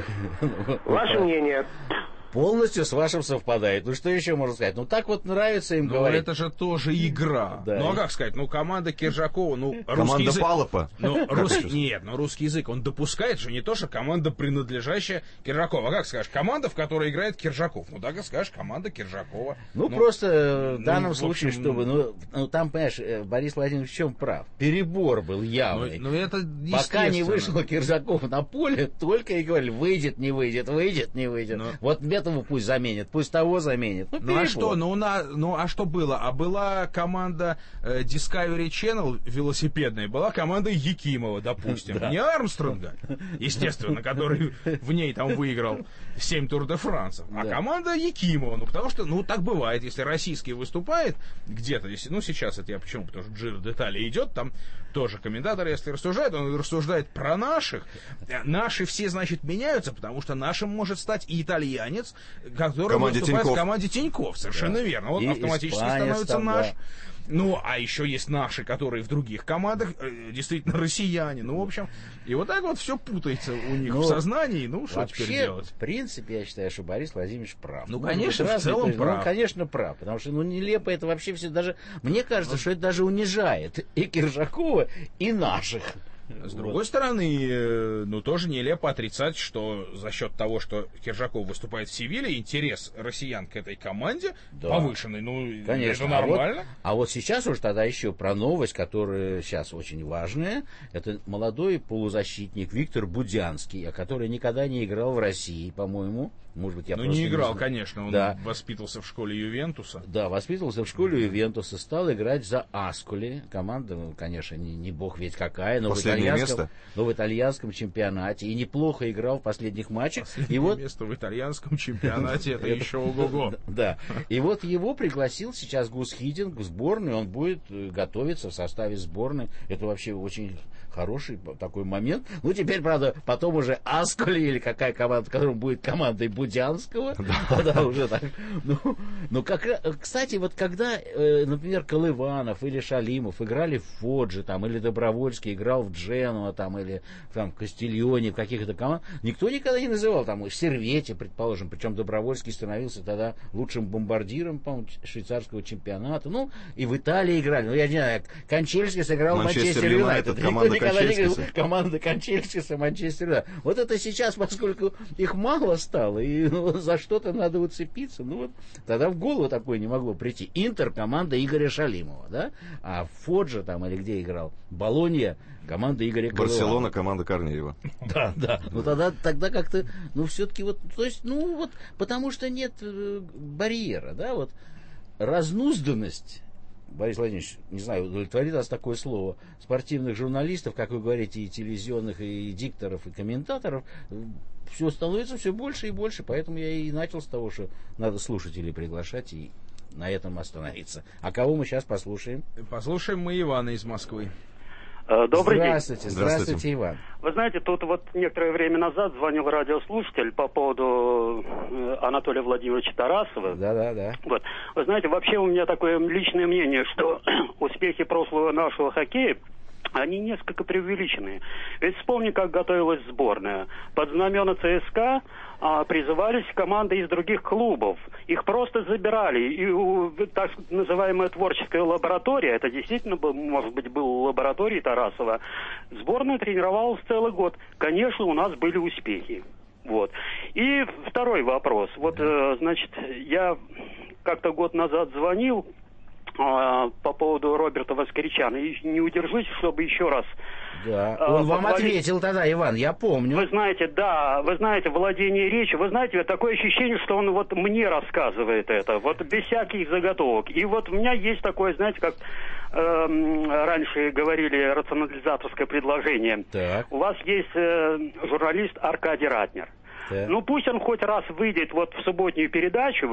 Ваше мнение?
Полностью с вашим совпадает. Ну, что еще можно сказать? Ну, так вот нравится им
ну,
говорить.
это же тоже игра.
Да.
Ну, а как сказать? Ну, команда Киржакова, ну,
команда
русский язык...
Палопа.
Ну, русский... Нет, ну, русский язык, он допускает же не то, что команда, принадлежащая Киржакову. А как скажешь? Команда, в которой играет Киржаков. Ну, так и скажешь, команда Киржакова.
Ну, ну просто в данном ну, случае, в общем... чтобы... Ну, ну, там, понимаешь, Борис Владимирович в чем прав? Перебор был явный.
Ну, ну это
пока не вышел Киржаков на поле, только и говорили, выйдет, не выйдет, выйдет, не выйдет. Но... Вот этого пусть заменит. Пусть того заменит. Ну,
ну а что? Ну, на, ну а что было? А была команда э, Discovery Channel велосипедная, была команда Якимова, допустим. Да. Не Армстронга, естественно, который в ней там выиграл семь Тур де Францев, а да. команда Якимова. Ну, потому что, ну, так бывает, если российский выступает где-то, если, ну, сейчас это я почему? Потому что Джиро д'Италия идет, там тоже комментатор, если рассуждает, он рассуждает про наших. Наши все, значит, меняются, потому что нашим может стать и итальянец, который
команде
выступает
Тиньков.
в команде Тиньков. Совершенно да. верно. Он и автоматически становится там, наш. Да. Ну, а еще есть наши, которые в других командах э, действительно россияне. Ну, в общем, и вот так вот все путается у них ну, в сознании. Ну, что теперь делать?
В принципе, я считаю, что Борис Владимирович прав.
Ну, конечно, в целом
ну,
прав.
Ну, конечно, прав. Потому что, ну, нелепо это вообще все даже... Мне кажется, ну, что это даже унижает и Киржакова, и наших.
С другой вот. стороны, ну, тоже нелепо отрицать, что за счет того, что Киржаков выступает в Севилье, интерес россиян к этой команде да. повышенный. Ну,
конечно.
Это нормально.
А вот, а вот сейчас уже тогда еще про новость, которая сейчас очень важная. Это молодой полузащитник Виктор Будянский, который никогда не играл в России, по-моему. Может быть, я
ну,
просто
не играл,
не
конечно. Он
да.
воспитывался в школе Ювентуса.
Да, воспитывался в школе Ювентуса, стал играть за Асколи. Команда, ну, конечно, не, не бог ведь какая, но в, итальянском, но в итальянском чемпионате. И неплохо играл в последних матчах.
Последнее
и вот...
место в итальянском чемпионате, это еще ого-го.
Да. И вот его пригласил сейчас Гус Хидинг в сборную. Он будет готовиться в составе сборной. Это вообще очень хороший такой момент. Ну, теперь, правда, потом уже Асколи или какая команда, которая будет командой Будянского. Тогда уже так. Ну, ну как, кстати, вот когда, например, Колыванов или Шалимов играли в Фоджи, там, или Добровольский играл в Дженуа там, или там Кастильоне, в каких-то командах, никто никогда не называл там Сервете, предположим, причем Добровольский становился тогда лучшим бомбардиром, по-моему, швейцарского чемпионата. Ну, и в Италии играли. Ну, я не знаю, Кончельский сыграл Манчестер Юнайтед. Никто никогда не говорил, команда Кончельскиса, Манчестер Юнайтед. Вот это сейчас, поскольку их мало стало, и ну, за что-то надо уцепиться, ну вот тогда в голову такое не могло прийти. Интер — команда Игоря Шалимова, да? А Фоджа там или где играл? Болонья — команда Игоря Крылова.
Барселона — команда Корнеева.
Да, да. Ну тогда, тогда как-то, ну все-таки вот, то есть, ну вот, потому что нет э, барьера, да, вот разнузданность, Борис Владимирович, не знаю, удовлетворит вас такое слово, спортивных журналистов, как вы говорите, и телевизионных, и дикторов, и комментаторов, все становится все больше и больше, поэтому я и начал с того, что надо слушателей приглашать и на этом остановиться. А кого мы сейчас послушаем?
Послушаем мы Ивана из Москвы.
Добрый
здравствуйте,
день.
Здравствуйте, здравствуйте, Иван.
Вы знаете, тут вот некоторое время назад звонил радиослушатель по поводу Анатолия Владимировича Тарасова.
Да, да, да.
Вот. Вы знаете, вообще у меня такое личное мнение, что успехи прошлого нашего хоккея, они несколько преувеличены. Ведь вспомни, как готовилась сборная. Под знамена ЦСКА а, призывались команды из других клубов. Их просто забирали. И у, так называемая творческая лаборатория, это действительно, может быть, была лаборатория Тарасова, сборная тренировалась целый год. Конечно, у нас были успехи. Вот. И второй вопрос. Вот, э, значит, я как-то год назад звонил по поводу Роберта Воскресяна. И не удержусь, чтобы еще раз...
Да. Он э, вам похвалить... ответил тогда, Иван, я помню.
Вы знаете, да, вы знаете, владение речью, вы знаете, такое ощущение, что он вот мне рассказывает это, вот без всяких заготовок. И вот у меня есть такое, знаете, как э, раньше говорили, рационализаторское предложение.
Так.
У вас есть э, журналист Аркадий Ратнер.
Да.
Ну, пусть он хоть раз выйдет вот в субботнюю передачу,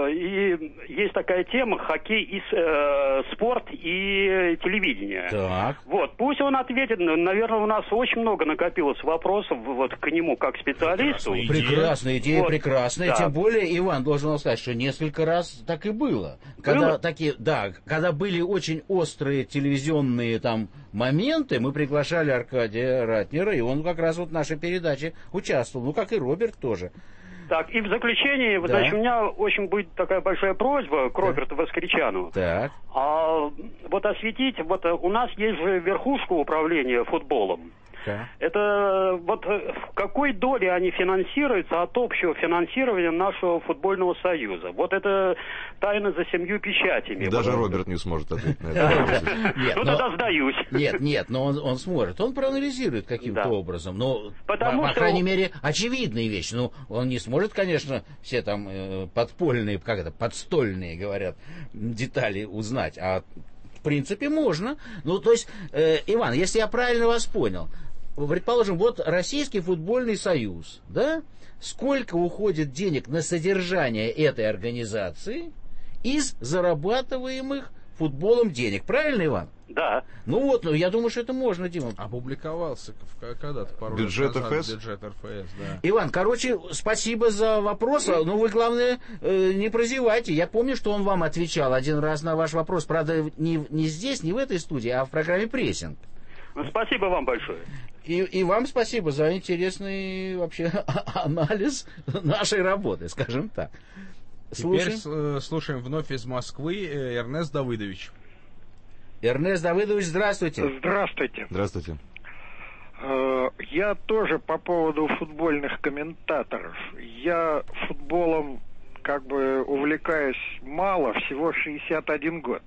и есть такая тема — хоккей, и э, спорт и телевидение.
Так.
Вот, пусть он ответит. Наверное, у нас очень много накопилось вопросов вот к нему как специалисту.
Прекрасная идея, прекрасная, идея,
вот.
прекрасная.
Да.
Тем более, Иван, должен вам сказать, что несколько раз так и было. Когда
было?
такие, да, когда были очень острые телевизионные там моменты, мы приглашали Аркадия Ратнера, и он как раз вот в нашей передаче участвовал. Ну, как и Роберт тоже.
Так, и в заключение,
да.
значит, у меня очень будет такая большая просьба к Роберту
да.
Воскресяну.
Так.
А, вот осветить, вот у нас есть же верхушка управления футболом.
Да.
Это вот в какой доле они финансируются от общего финансирования нашего футбольного союза? Вот это тайна за семью печатями.
Даже
вот.
Роберт не сможет ответить на это.
Ну тогда сдаюсь.
Нет, нет, но он сможет. Он проанализирует каким-то образом. Но, по крайней мере, очевидные вещи. Ну, он не сможет, конечно, все там подпольные, как это, подстольные, говорят, детали узнать. А в принципе можно. Ну, то есть, Иван, если я правильно вас понял, предположим, вот Российский футбольный союз, да? Сколько уходит денег на содержание этой организации из зарабатываемых футболом денег? Правильно, Иван?
Да.
Ну вот, ну, я думаю, что это можно, Дима.
Опубликовался когда-то пару
бюджет
лет назад
РФС?
Бюджет РФС, да.
Иван, короче, спасибо за вопрос, но вы, главное, не прозевайте. Я помню, что он вам отвечал один раз на ваш вопрос, правда, не, не здесь, не в этой студии, а в программе «Прессинг».
Ну, спасибо вам большое.
И, и вам спасибо за интересный вообще анализ нашей работы, скажем так.
Теперь слушаем, слушаем вновь из Москвы Эрнест Давыдович.
Эрнест Давыдович, здравствуйте.
Здравствуйте.
Здравствуйте.
Я тоже по поводу футбольных комментаторов. Я футболом как бы увлекаюсь мало, всего шестьдесят один год.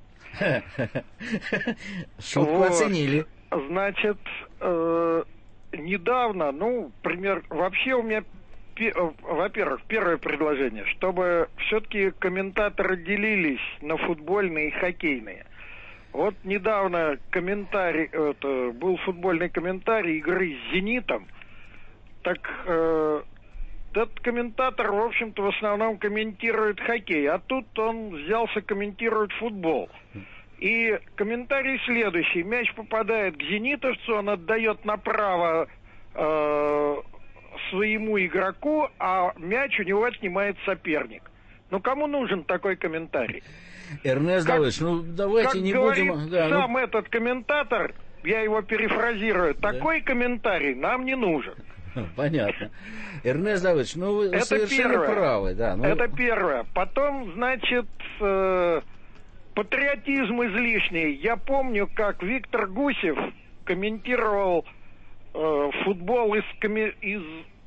Шутку вот. Оценили.
Значит, э, недавно, ну, пример, вообще у меня, во-первых, первое предложение, чтобы все-таки комментаторы делились на футбольные и хоккейные. Вот недавно комментарий, это, был футбольный комментарий игры с «Зенитом», так э, этот комментатор, в общем-то, в основном комментирует хоккей, а тут он взялся комментировать футбол. И комментарий следующий. Мяч попадает к зенитовцу, он отдает направо э, своему игроку, а мяч у него отнимает соперник. Ну, кому нужен такой комментарий?
Эрнест Давыдович, ну давайте
как
не
говорит
будем... Да,
сам
ну...
этот комментатор, я его перефразирую, такой комментарий нам не нужен.
Понятно. Эрнест Давыдович, ну вы
это
совершенно
первое.
правы. Да, ну...
Это первое. Потом, значит, э, патриотизм излишний. Я помню, как Виктор Гусев комментировал э, футбол из, из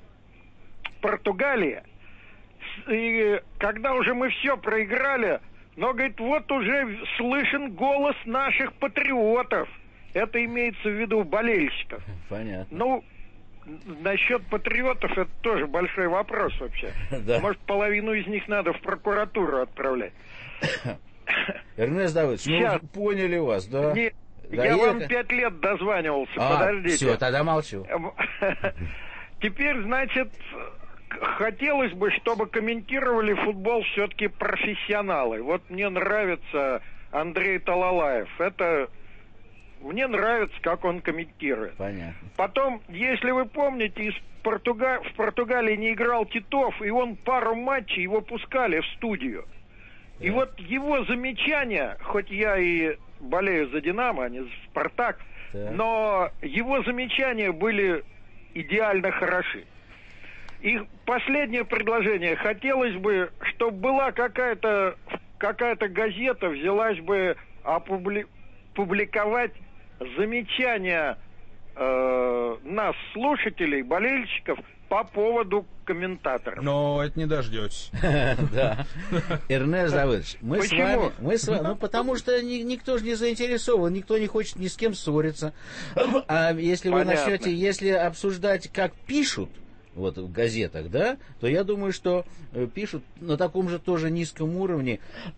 Португалии. И когда уже мы все проиграли, но, говорит, вот уже слышен голос наших патриотов. Это имеется в виду болельщиков.
Понятно.
Ну, насчет патриотов это тоже большой вопрос вообще.
Да.
Может, половину из них надо в прокуратуру отправлять.
Эрнест Давыдович, ну
Сейчас.
поняли вас, да?
Не,
да
я
и
вам
это...
пять лет дозванивался,
а,
подождите.
Все, тогда молчу.
Теперь, значит, хотелось бы, чтобы комментировали футбол все-таки профессионалы. Вот мне нравится Андрей Талалаев. Это... Мне нравится, как он комментирует.
Понятно.
Потом, если вы помните, из Португа... в Португалии не играл Титов, и он пару матчей его пускали в студию. Да. И вот его замечания, хоть я и болею за «Динамо», а не за «Спартак», да. но его замечания были идеально хороши. И последнее предложение. Хотелось бы, чтобы была какая-то какая-то газета, взялась бы опубли... публиковать замечания э, нас, слушателей, болельщиков, по поводу комментаторов.
Но это не дождетесь.
Да. Эрнест Давыдович, мы с вами... мы с вами, ну, потому что никто же не заинтересован, никто не хочет ни с кем ссориться. А если вы начнете, если обсуждать, как пишут, вот в газетах, да, то я думаю, что пишут на таком же тоже низком уровне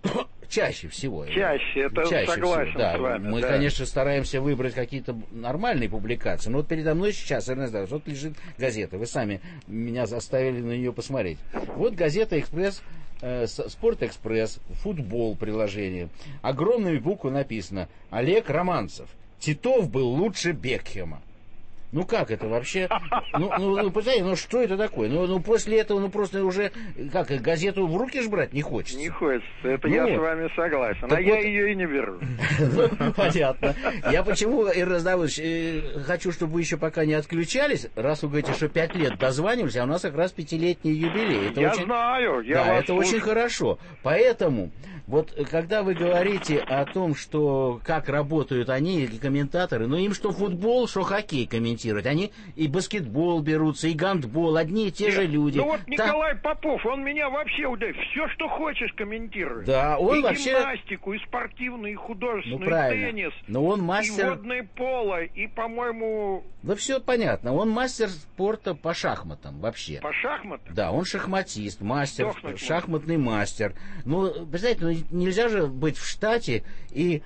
чаще всего.
Чаще, это
чаще
согласен
всего, да.
с вами.
Мы,
да.
конечно, стараемся выбрать какие-то нормальные публикации, но вот передо мной сейчас, Эрнест Давыдович, вот лежит газета, вы сами меня заставили на нее посмотреть. Вот газета «Экспресс», э, «Спорт-экспресс», «Футбол» приложение. Огромными буквами написано «Олег Романцев. Титов был лучше Бекхема». Ну как это вообще? Ну, ну, ну, представляете, ну что это такое? Ну, ну после этого, ну просто уже, как, газету в руки ж брать не хочется.
Не хочется, это
ну,
я
вот.
с вами согласен, а
так
я
вот...
ее и не беру.
Ну, понятно. Я почему, Эрнест Давыдович, хочу, чтобы вы еще пока не отключались, раз вы говорите, что пять лет дозванивались, а у нас как раз пятилетний юбилей.
Я знаю, я
Да,
вас
это очень хорошо. Поэтому... Вот когда вы говорите о том, что как работают они, и комментаторы, ну им что футбол, что хоккей комментировать. Они и баскетбол берутся, и гандбол, одни и те Нет, же люди.
Ну вот Николай Там... Попов, он меня вообще удивляет. Все, что хочешь, комментирует.
Да, он
и
вообще...
гимнастику, и спортивную, и художественную,
ну, правильно.
и теннис.
Но он мастер...
И водное поло, и, по-моему...
Да все понятно. Он мастер спорта по шахматам вообще.
По шахматам?
Да, он шахматист, мастер,
Сдохнуть
шахматный можно. мастер. Ну, представляете, ну нельзя же быть в штате и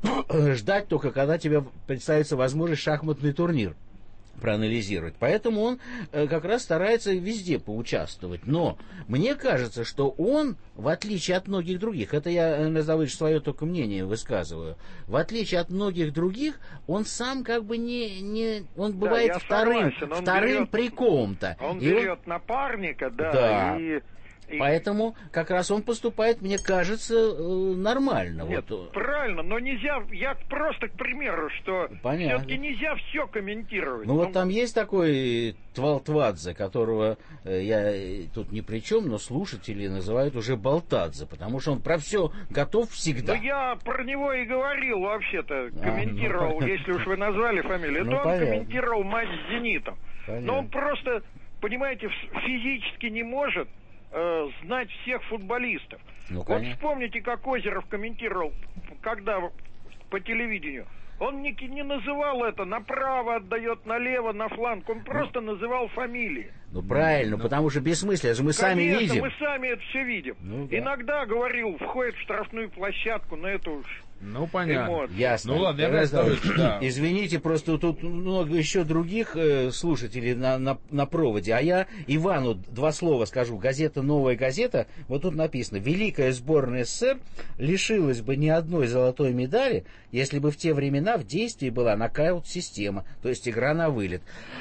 ждать только, когда тебе представится возможность шахматный турнир проанализировать. Поэтому он э, как раз старается везде поучаствовать. Но мне кажется, что он, в отличие от многих других, это я, Эрнест Давыдович, свое только мнение высказываю, в отличие от многих других, он сам как бы не... не он
да,
бывает вторым,
согласен, он
вторым
берет,
при ком-то.
Он
и
берет
он...
напарника, да,
да.
и... И...
Поэтому как раз он поступает, мне кажется, нормально.
Нет,
вот.
правильно, но нельзя, я просто к примеру, что все-таки нельзя все комментировать.
Ну, ну вот там есть такой Твалтвадзе, которого я тут ни при чем, но слушатели называют уже Болтадзе, потому что он про все готов всегда.
Ну я про него и говорил вообще-то, комментировал, а, ну, если уж вы назвали фамилию,
ну,
то он
понятно.
комментировал матч с «Зенитом».
Понятно.
Но он просто, понимаете, физически не может знать всех футболистов.
Ну,
вот вспомните, как Озеров комментировал, когда по телевидению. Он не, не называл это, направо отдает, налево, на фланг. Он просто ну, называл фамилии.
Ну, правильно, ну, потому что бессмысленно, это же мы
конечно,
сами видим.
мы сами это все видим.
Ну, да.
Иногда, говорил, входит в штрафную площадку, но это уж...
Ну, понятно.
Эмоции.
Ясно.
Ну, ладно, я да.
Извините, просто тут много еще других э, слушателей на, на, на проводе. А я Ивану два слова скажу. Газета «Новая газета». Вот тут написано: «Великая сборная СССР лишилась бы ни одной золотой медали, если бы в те времена в действии была нокаут-система, то есть игра на вылет».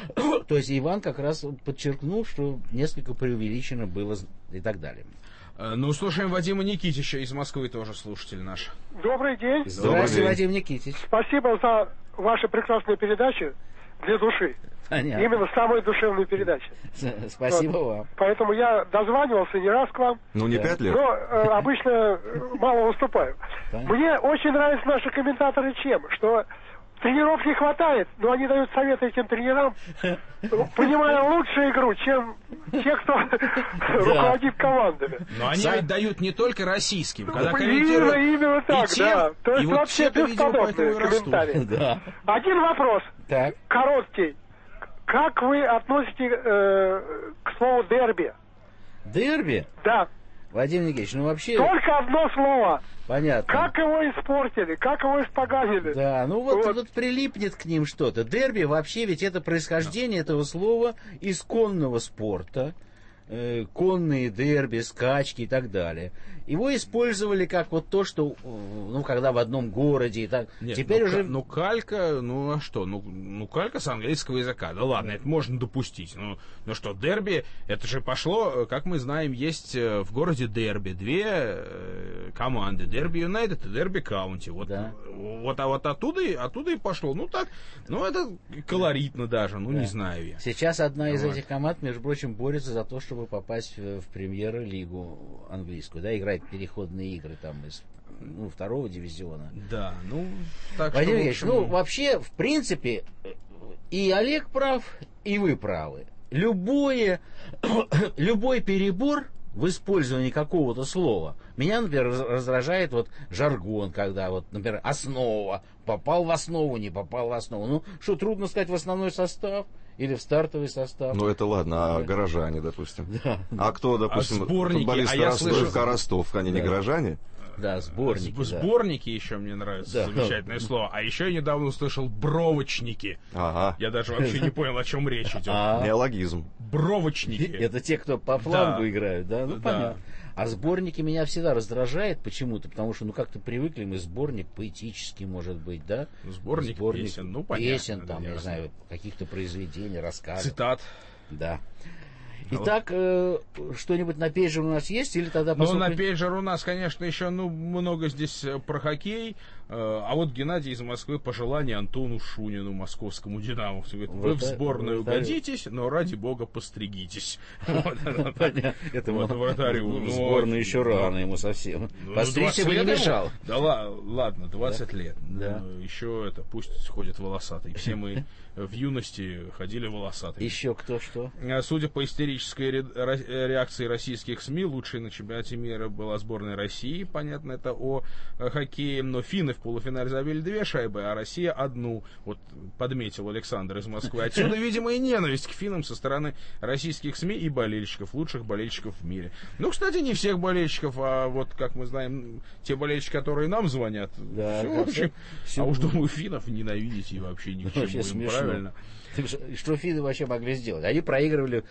То есть Иван как раз подчеркнул, что несколько преувеличено было и так далее.
Ну, слушаем Вадима Никитича из Москвы, тоже слушатель наш.
Добрый день.
Здравствуйте, Вадим Никитич.
Спасибо за ваша прекрасная передача для души.
Понятно.
Именно самая душевная передача.
Спасибо вот. вам.
Поэтому я дозванивался не раз к вам.
Ну, не
да.
пять лет.
Но э, обычно мало выступаю. Понятно. Мне очень нравятся наши комментаторы чем? Что тренеров не хватает, но они дают советы этим тренерам, понимая лучшую игру, чем те, кто руководит командами.
Но они ведь дают не только российским, когда
комментируют. Именно так, да. То есть вообще бесподобные комментарии. Один вопрос, короткий. Как вы относитесь к слову «дерби»?
Дерби?
Да.
Владимир Никитич, ну вообще...
Только одно слово.
Понятно.
Как его испортили, как его испоганили.
Да, ну вот, вот. вот прилипнет к ним что-то. Дерби вообще ведь это происхождение этого слова из конного спорта. Э, конные дерби, скачки и так далее. Его использовали как вот то, что, ну, когда в одном городе и так.
Нет,
теперь
ну,
уже...
Ну, калька, ну, а что? Ну, ну, калька с английского языка. Да ладно, это можно допустить. Ну, ну что, дерби, это же пошло, как мы знаем, есть в городе Дерби две э, команды. Дерби Юнайтед и Дерби Каунти. Вот, да. вот, а вот оттуда, оттуда и пошло. Ну, так, ну, это колоритно даже, ну, да. не знаю я.
Сейчас одна из вот. этих команд, между прочим, борется за то, чтобы попасть в, в премьер-лигу английскую, да, играть переходные игры там из ну, второго дивизиона.
Да, ну, так
Владимир
что...
Ильич, ну, вообще, в принципе, и Олег прав, и вы правы. Любое, любой перебор в использовании какого-то слова меня, например, раздражает вот жаргон, когда вот, например, основа, попал в основу, не попал в основу. Ну, что, трудно сказать в основной состав? Или в стартовый состав.
Ну, это ладно, а да. горожане, допустим.
Да.
А кто, допустим,
а футболисты
а Ростов, Ростов, они да. не горожане?
Да, сборники.
С- сборники да. еще мне нравится, да. замечательное да. слово. А еще я недавно услышал бровочники.
Ага.
Я даже вообще не понял, о чем речь идет.
А-а-а. Неологизм.
Бровочники.
Это те, кто по флангу
да.
играют, да? Ну, да. понятно. А сборники меня всегда раздражает почему-то, потому что, ну, как-то привыкли мы, сборник поэтический, может быть, да?
Сборник, сборник песен, ну, понятно.
Песен, там, я не знаю, каких-то произведений, рассказов.
Цитат.
Да. Итак, э, что-нибудь на пейджер у нас есть? Или тогда
посмотрим? Ну, на пейджер у нас, конечно, еще ну, много здесь про хоккей. А вот Геннадий из Москвы пожелание Антону Шунину, московскому «Динамо». Говорит, вы вот в сборную это, годитесь, но ради бога постригитесь.
Это вот вратарю. В сборную еще рано ему совсем.
Постричься бы не мешал. Да ладно, двадцать лет. Еще это, пусть ходит волосатый. Все мы в юности ходили волосатые.
Еще кто что?
Судя по истерической реакции российских СМИ, лучшей на чемпионате мира была сборная России. Понятно, это о хоккее. Но финны в полуфинале забили две шайбы, а Россия одну. Вот подметил Александр из Москвы. Отсюда, видимо, и ненависть к финнам со стороны российских СМИ и болельщиков, лучших болельщиков в мире. Ну, кстати, не всех болельщиков, а вот, как мы знаем, те болельщики, которые нам звонят. Да, все, в общем, все... А уж, думаю, финнов ненавидеть и вообще ни к чему им, правильно?
Что финны вообще могли сделать? Они проигрывали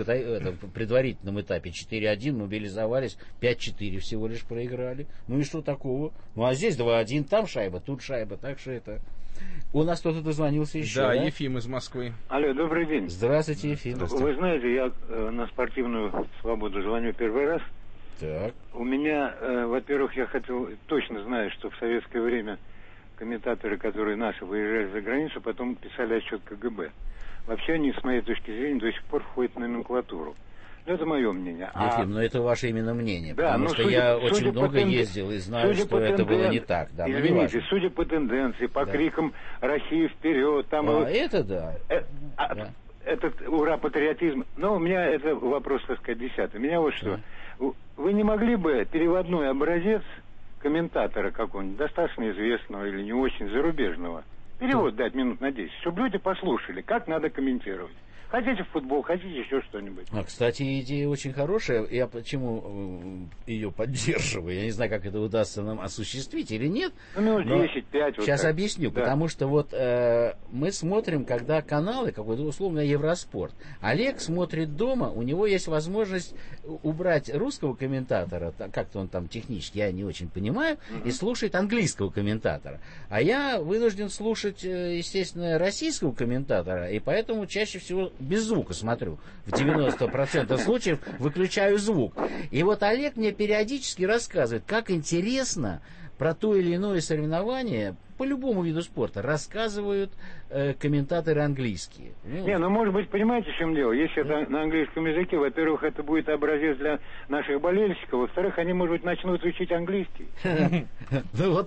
в предварительном этапе четыре один, мобилизовались, пять четыре всего лишь проиграли. Ну и что такого? Ну а здесь два один, там шайба, тут шайба, так что это... У нас кто-то дозвонился еще,
да?
Да,
Ефим из Москвы.
Алло, добрый день.
Здравствуйте, Ефим. Здравствуйте.
Вы знаете, я э, на спортивную свободу звоню первый раз.
Так.
У меня, э, во-первых, я хотел, точно знаю, что в советское время комментаторы, которые наши выезжали за границу, потом писали отчет КГБ. Вообще они, с моей точки зрения, до сих пор входят в номенклатуру. Ну, это мое мнение.
Ефим, а... но это ваше именно мнение,
да,
потому что
судя,
я
судя
очень много
тенден...
ездил и знаю,
судя
что это
тенден...
было не так. Да,
извините, судя по тенденции, по да. крикам «Россия вперед», там...
А, это да.
Э, а,
да.
Этот ура, патриотизм. Но у меня это вопрос, так сказать, десятый. Меня вот что. Да. Вы не могли бы переводной образец комментатора какого-нибудь, достаточно известного или не очень зарубежного, перевод дать минут на десять, чтобы люди послушали, как надо комментировать. Хотите футбол, хотите еще что-нибудь.
А, кстати, идея очень хорошая. Я почему э, ее поддерживаю? Я не знаю, как это удастся нам осуществить или нет.
Ну, минут десять-пять.
Сейчас
вот
объясню.
Да.
Потому что вот э, мы смотрим, когда каналы, какой-то условно Евроспорт. Олег смотрит дома, у него есть возможность убрать русского комментатора, как-то он там технически, я не очень понимаю, угу. и слушает английского комментатора. А я вынужден слушать, естественно, российского комментатора, и поэтому чаще всего без звука смотрю. В девяносто процентов случаев выключаю звук. И вот Олег мне периодически рассказывает, как интересно про то или иное соревнование по любому виду спорта рассказывают э, комментаторы английские.
Ну, не, ну может быть, понимаете, в чем дело? Если да. это на английском языке, во-первых, это будет образец для наших болельщиков, во-вторых, они, может быть, начнут учить английский.
Ну вот,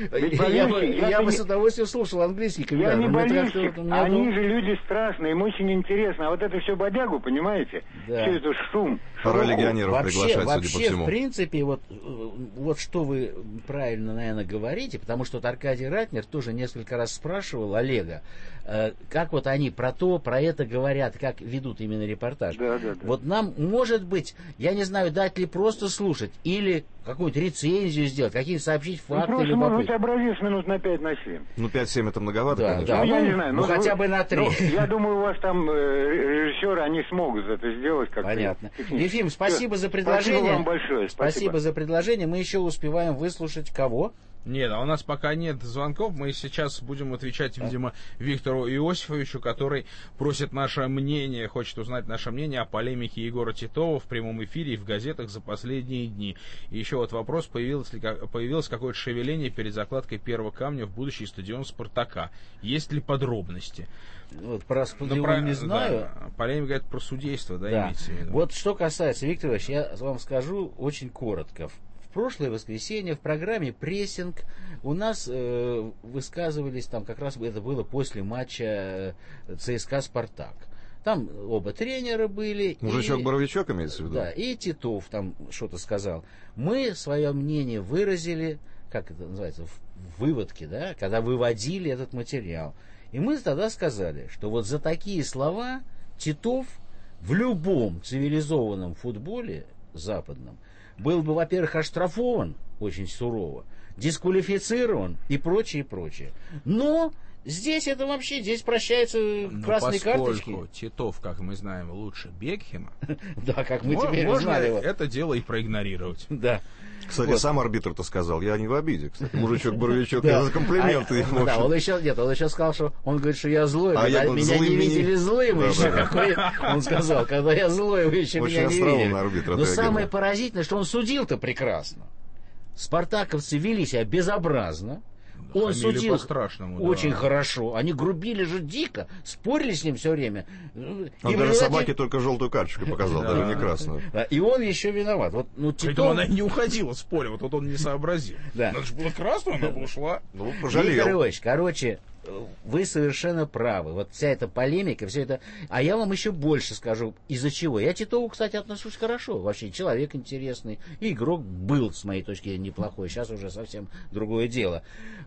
я бы с удовольствием слушал английский комментатор.
Я не болельщик, они же люди страстные, им очень интересно. А вот это все бодягу, понимаете? Все это шум.
Пора легионеров приглашать, судя по всему.
Вообще, в принципе, вот, вот что вы правильно, наверное, говорите, потому что вот Аркадий Ратнер тоже несколько раз спрашивал Олега, э, как вот они про то, про это говорят, как ведут именно репортаж.
Да, да, да.
Вот нам, может быть, я не знаю, дать ли просто слушать, или какую-то рецензию сделать, какие-то сообщить факты.
Ну, просто, может быть, образец минут на пять на семь.
Ну, пять-семь это многовато,
да,
конечно.
Да,
ну,
ну,
я не знаю.
Ну,
ну
хотя
вы,
бы на три.
Ну, я думаю, у вас там э, режиссеры, они смогут это сделать как-то.
Понятно. Ефим, спасибо
Все.
за предложение.
Спасибо вам большое.
Спасибо. Спасибо за предложение. Мы еще успеваем выслушать кого?
Нет, а у нас пока нет звонков. Мы сейчас будем отвечать, видимо, Виктору Иосифовичу, который просит наше мнение, хочет узнать наше мнение о полемике Егора Титова в прямом эфире и в газетах за последние дни. И еще вот вопрос, появилось ли появилось какое-то шевеление перед закладкой первого камня в будущий стадион «Спартака». Есть ли подробности?
Вот про стадион про, не знаю.
Да, полемика это про судейство, да,
да.
имеется в виду.
Вот что касается, Виктор Иванович, я вам скажу очень коротко. В прошлое воскресенье в программе «Прессинг» у нас э, высказывались, там как раз это было после матча ЦСКА «Спартак». Там оба тренера были.
Мужичок-боровичок имеется в виду?
Да, и Титов там что-то сказал. Мы свое мнение выразили, как это называется, в выводке, да, когда выводили этот материал. И мы тогда сказали, что вот за такие слова Титов в любом цивилизованном футболе западном был бы, во-первых, оштрафован очень сурово, дисквалифицирован и прочее, и прочее. Но здесь это вообще, здесь прощаются красные карточки.
Поскольку Титов, как мы знаем, лучше Бекхема,
да, как мы теперь
узнали, можно это дело и проигнорировать.
Да.
Кстати, вот. Сам арбитр-то сказал, я не в обиде, кстати, мужичок-боровичок, это за комплименты.
Да, он еще, нет, он еще сказал, что он говорит, что я злой, а меня не видели злым еще, какой он сказал, когда я злой, вы еще меня не видели. Но самое поразительное, что он судил-то прекрасно. Спартаковцы вели себя безобразно. Он судил очень да. хорошо. Они грубили же дико, спорили с ним все время.
Он и даже собаке только желтую карточку показал, даже не красную.
И он еще виноват. Вот, ну,
Титов... она не уходила, спорила, вот он не сообразил.
Да.
Надо же было красную, она бы ушла.
Ну, пожалел.
Виктор Иванович, короче, вы совершенно правы. Вот вся эта полемика, все это... А я вам еще больше скажу, из-за чего. Я к Титову, кстати, отношусь хорошо. Вообще, человек интересный. И игрок был, с моей точки зрения, неплохой. Сейчас уже совсем другое дело.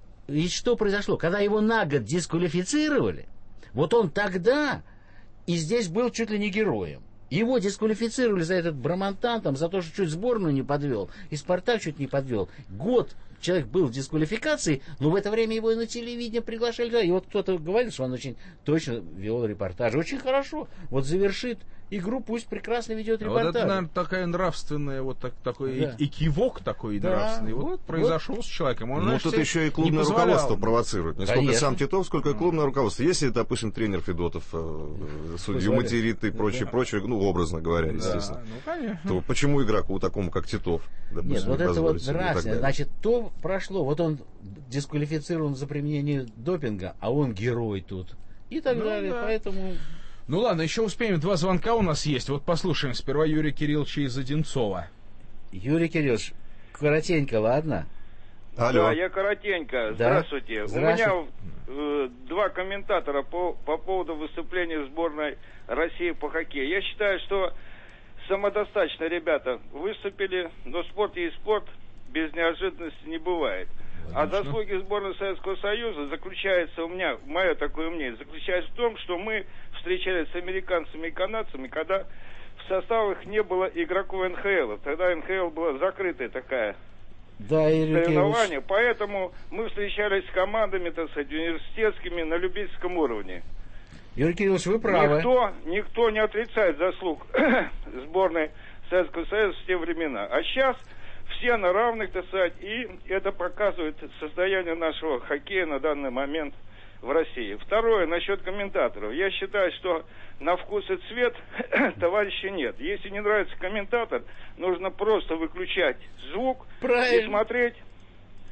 И что произошло? Когда его на год дисквалифицировали, вот он тогда и здесь был чуть ли не героем. Его дисквалифицировали за этот брамантан, там, за то, что чуть сборную не подвел. И Спартак чуть не подвел. Год человек был в дисквалификации, но в это время его и на телевидение приглашали. И вот кто-то говорит, что он очень точно вел репортаж. Очень хорошо. Вот завершит игру, пусть прекрасно ведет репортаж.
Вот это, наверное, такая нравственная, вот так, такой да. и кивок такой да. нравственный. Вот, вот произошел вот. С человеком. Он,
ну, тут еще и клубное руководство провоцирует. Не сколько сам Титов, сколько и клубное руководство. Если, допустим, тренер Федотов э, судью материт и прочее, да. прочее, ну, образно говоря, естественно, да. ну, конечно. То почему игроку такому, как Титов, допустим,
нет, вот это вот нравственно. Значит, то прошло. Вот он дисквалифицирован за применение допинга, а он герой тут. И так ну, далее. Да. Поэтому...
Ну ладно, еще успеем. Два звонка у нас есть. Вот послушаем сперва Юрия Кирилловича из Одинцова.
Юрий Кириллович, коротенько, ладно?
Алло. Да, я коротенько. Да? Здравствуйте. Здравствуйте. У меня э, два комментатора по, по поводу выступления сборной России по хоккею. Я считаю, что самодостаточно ребята выступили, но спорт есть спорт, без неожиданности не бывает. А заслуги сборной Советского Союза заключаются, у меня, мое такое мнение, заключается в том, что мы встречались с американцами и канадцами, когда в составах не было игроков эн ха эл. Тогда эн ха эл была закрытая такая
да,
соревнование, поэтому мы встречались с командами, так сказать, университетскими на любительском уровне.
Юрий Кириллович, вы правы.
Никто, никто не отрицает заслуг сборной Советского Союза в те времена. А сейчас... все на равных, так сказать, и это показывает состояние нашего хоккея на данный момент в России. Второе, насчет комментаторов. Я считаю, что на вкус и цвет товарища нет. Если не нравится комментатор, нужно просто выключать звук Правильно. и смотреть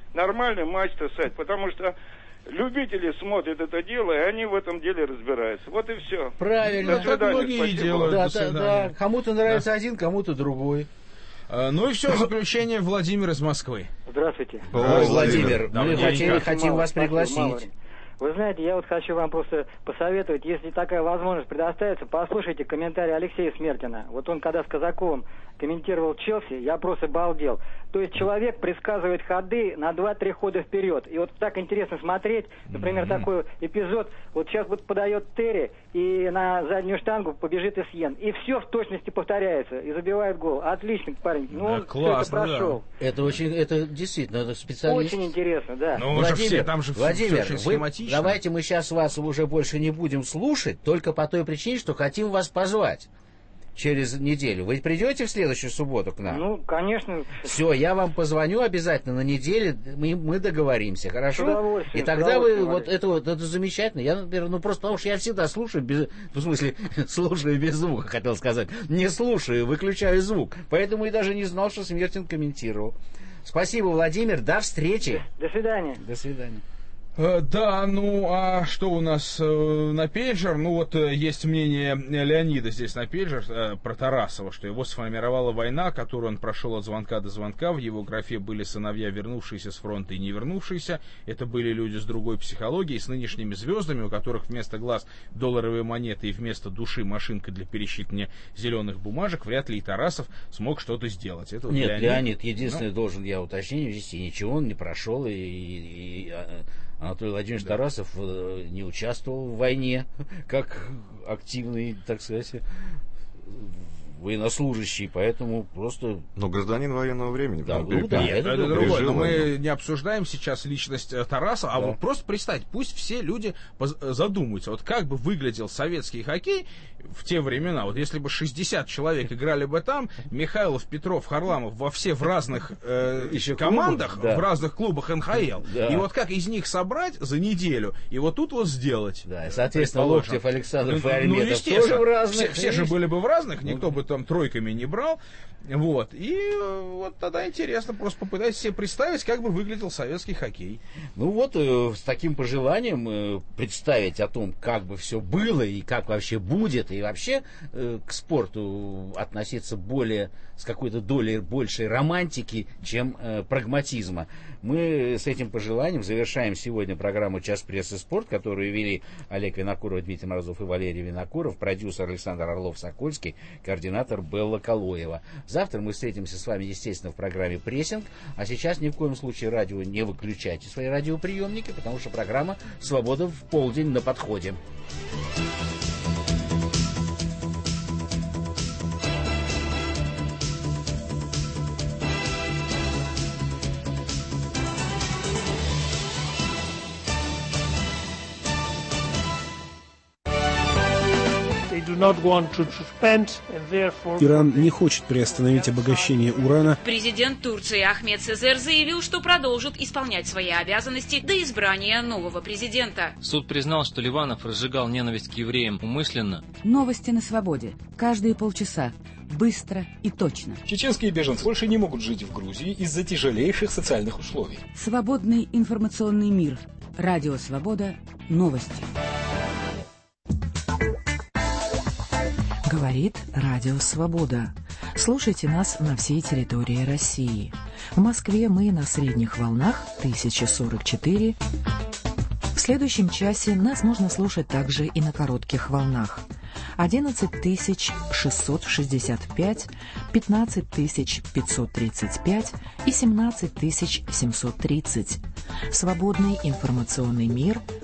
нормальный матч, так сказать, потому что любители смотрят это дело, и они в этом деле разбираются. Вот и все.
Правильно.
До свидания, многие
спасибо. делают.
Да,
До
да, да. Кому-то нравится да. один, кому-то другой.
А, ну и все, заключение. Владимир из Москвы.
Здравствуйте.
Ой, Владимир, мы хотим, хотим вас пригласить.
Вы знаете, я вот хочу вам просто посоветовать, если такая возможность предоставится, послушайте комментарий Алексея Смертина. Вот он когда с Казаковым комментировал Челси, я просто балдел. То есть человек предсказывает ходы на два-три хода вперед. И вот так интересно смотреть, например, mm-hmm. такой эпизод, вот сейчас вот подает Терри, и на заднюю штангу побежит Эсьен. И все в точности повторяется, и забивает гол. Отличный парень. Ну,
да,
он
классно,
все это прошел.
Да. Это очень, это действительно, это специалист.
Очень интересно, да.
Ну,
Владимир,
же все, там же
Владимир,
все очень
вы,
схематично.
давайте мы сейчас вас уже больше не будем слушать, только по той причине, что хотим вас позвать. Через неделю. Вы придете в следующую субботу к нам?
Ну, конечно.
Все, я вам позвоню обязательно на неделе, мы, мы договоримся, хорошо? И тогда вы, вот это вот, это замечательно. Я, например, ну просто потому что я всегда слушаю, без, в смысле, слушаю без звука, хотел сказать. Не слушаю, выключаю звук. Поэтому и даже не знал, что Смертин комментировал. Спасибо, Владимир, до встречи.
До свидания.
До свидания.
Да, ну а что у нас э, на пейджер? Ну вот э, есть мнение Леонида здесь на пейджер э, про Тарасова, что его сформировала война, которую он прошел от звонка до звонка. В его графе были сыновья, вернувшиеся с фронта и не вернувшиеся. Это были люди с другой психологией, с нынешними звездами, у которых вместо глаз долларовые монеты и вместо души машинка для пересчитывания зеленых бумажек. Вряд ли и Тарасов смог что-то сделать. Это вот
Нет,
Леонид,
Леонид, единственное, ну... должен я уточнение ввести, ничего он не прошел и... и, и Анатолий Владимирович да. Тарасов не участвовал в войне, как активный, так сказать, военнослужащий, поэтому просто...
Но гражданин военного времени.
Да,
ну,
да,
это, это другое. Но мы не обсуждаем сейчас личность Тарасова, а да. вот просто представьте, пусть все люди задумаются, вот как бы выглядел советский хоккей в те времена. Вот если бы шестьдесят человек играли бы там, Михайлов, Петров, Харламов во все в разных э, Еще командах, клубах, да. в разных клубах эн ха эл. Да. И вот как из них собрать за неделю, и вот тут вот сделать.
Да, и, соответственно, Локтев, Александров и Альметов
ну,
тоже в разных.
Все, все же были бы в разных, никто бы там тройками не брал. Вот. И вот тогда интересно, просто попытайтесь себе представить, как бы выглядел советский хоккей.
Ну вот, э, с таким пожеланием э, представить о том, как бы все было и как вообще будет, и вообще э, к спорту относиться более, с какой-то долей большей романтики, чем э, прагматизма. Мы с этим пожеланием завершаем сегодня программу «Час прессы спорт», которую вели Олег Винокуров, Дмитрий Морозов и Валерий Винокуров, продюсер Александр Орлов-Сокольский, координатор Белла Калоева. Завтра мы встретимся с вами, естественно, в программе «Прессинг», а сейчас ни в коем случае радио не выключайте свои радиоприемники, потому что программа «Свобода в полдень» на подходе.
Иран не хочет приостановить обогащение урана.
Президент Турции Ахмед Сезер заявил, что продолжит исполнять свои обязанности до избрания нового президента.
Суд признал, что Ливанов разжигал ненависть к евреям умышленно.
Новости на свободе. Каждые полчаса. Быстро и точно.
Чеченские беженцы больше не могут жить в Грузии из-за тяжелейших социальных условий.
Свободный информационный мир. Радио Свобода. Новости. Говорит Радио Свобода. Слушайте нас на всей территории России. В Москве мы на средних волнах тысяча сорок четыре. В следующем часе нас можно слушать также и на коротких волнах. одиннадцать тысяч шестьсот шестьдесят пять, пятнадцать тысяч пятьсот тридцать пять и семнадцать тысяч семьсот тридцать. Свободный информационный мир –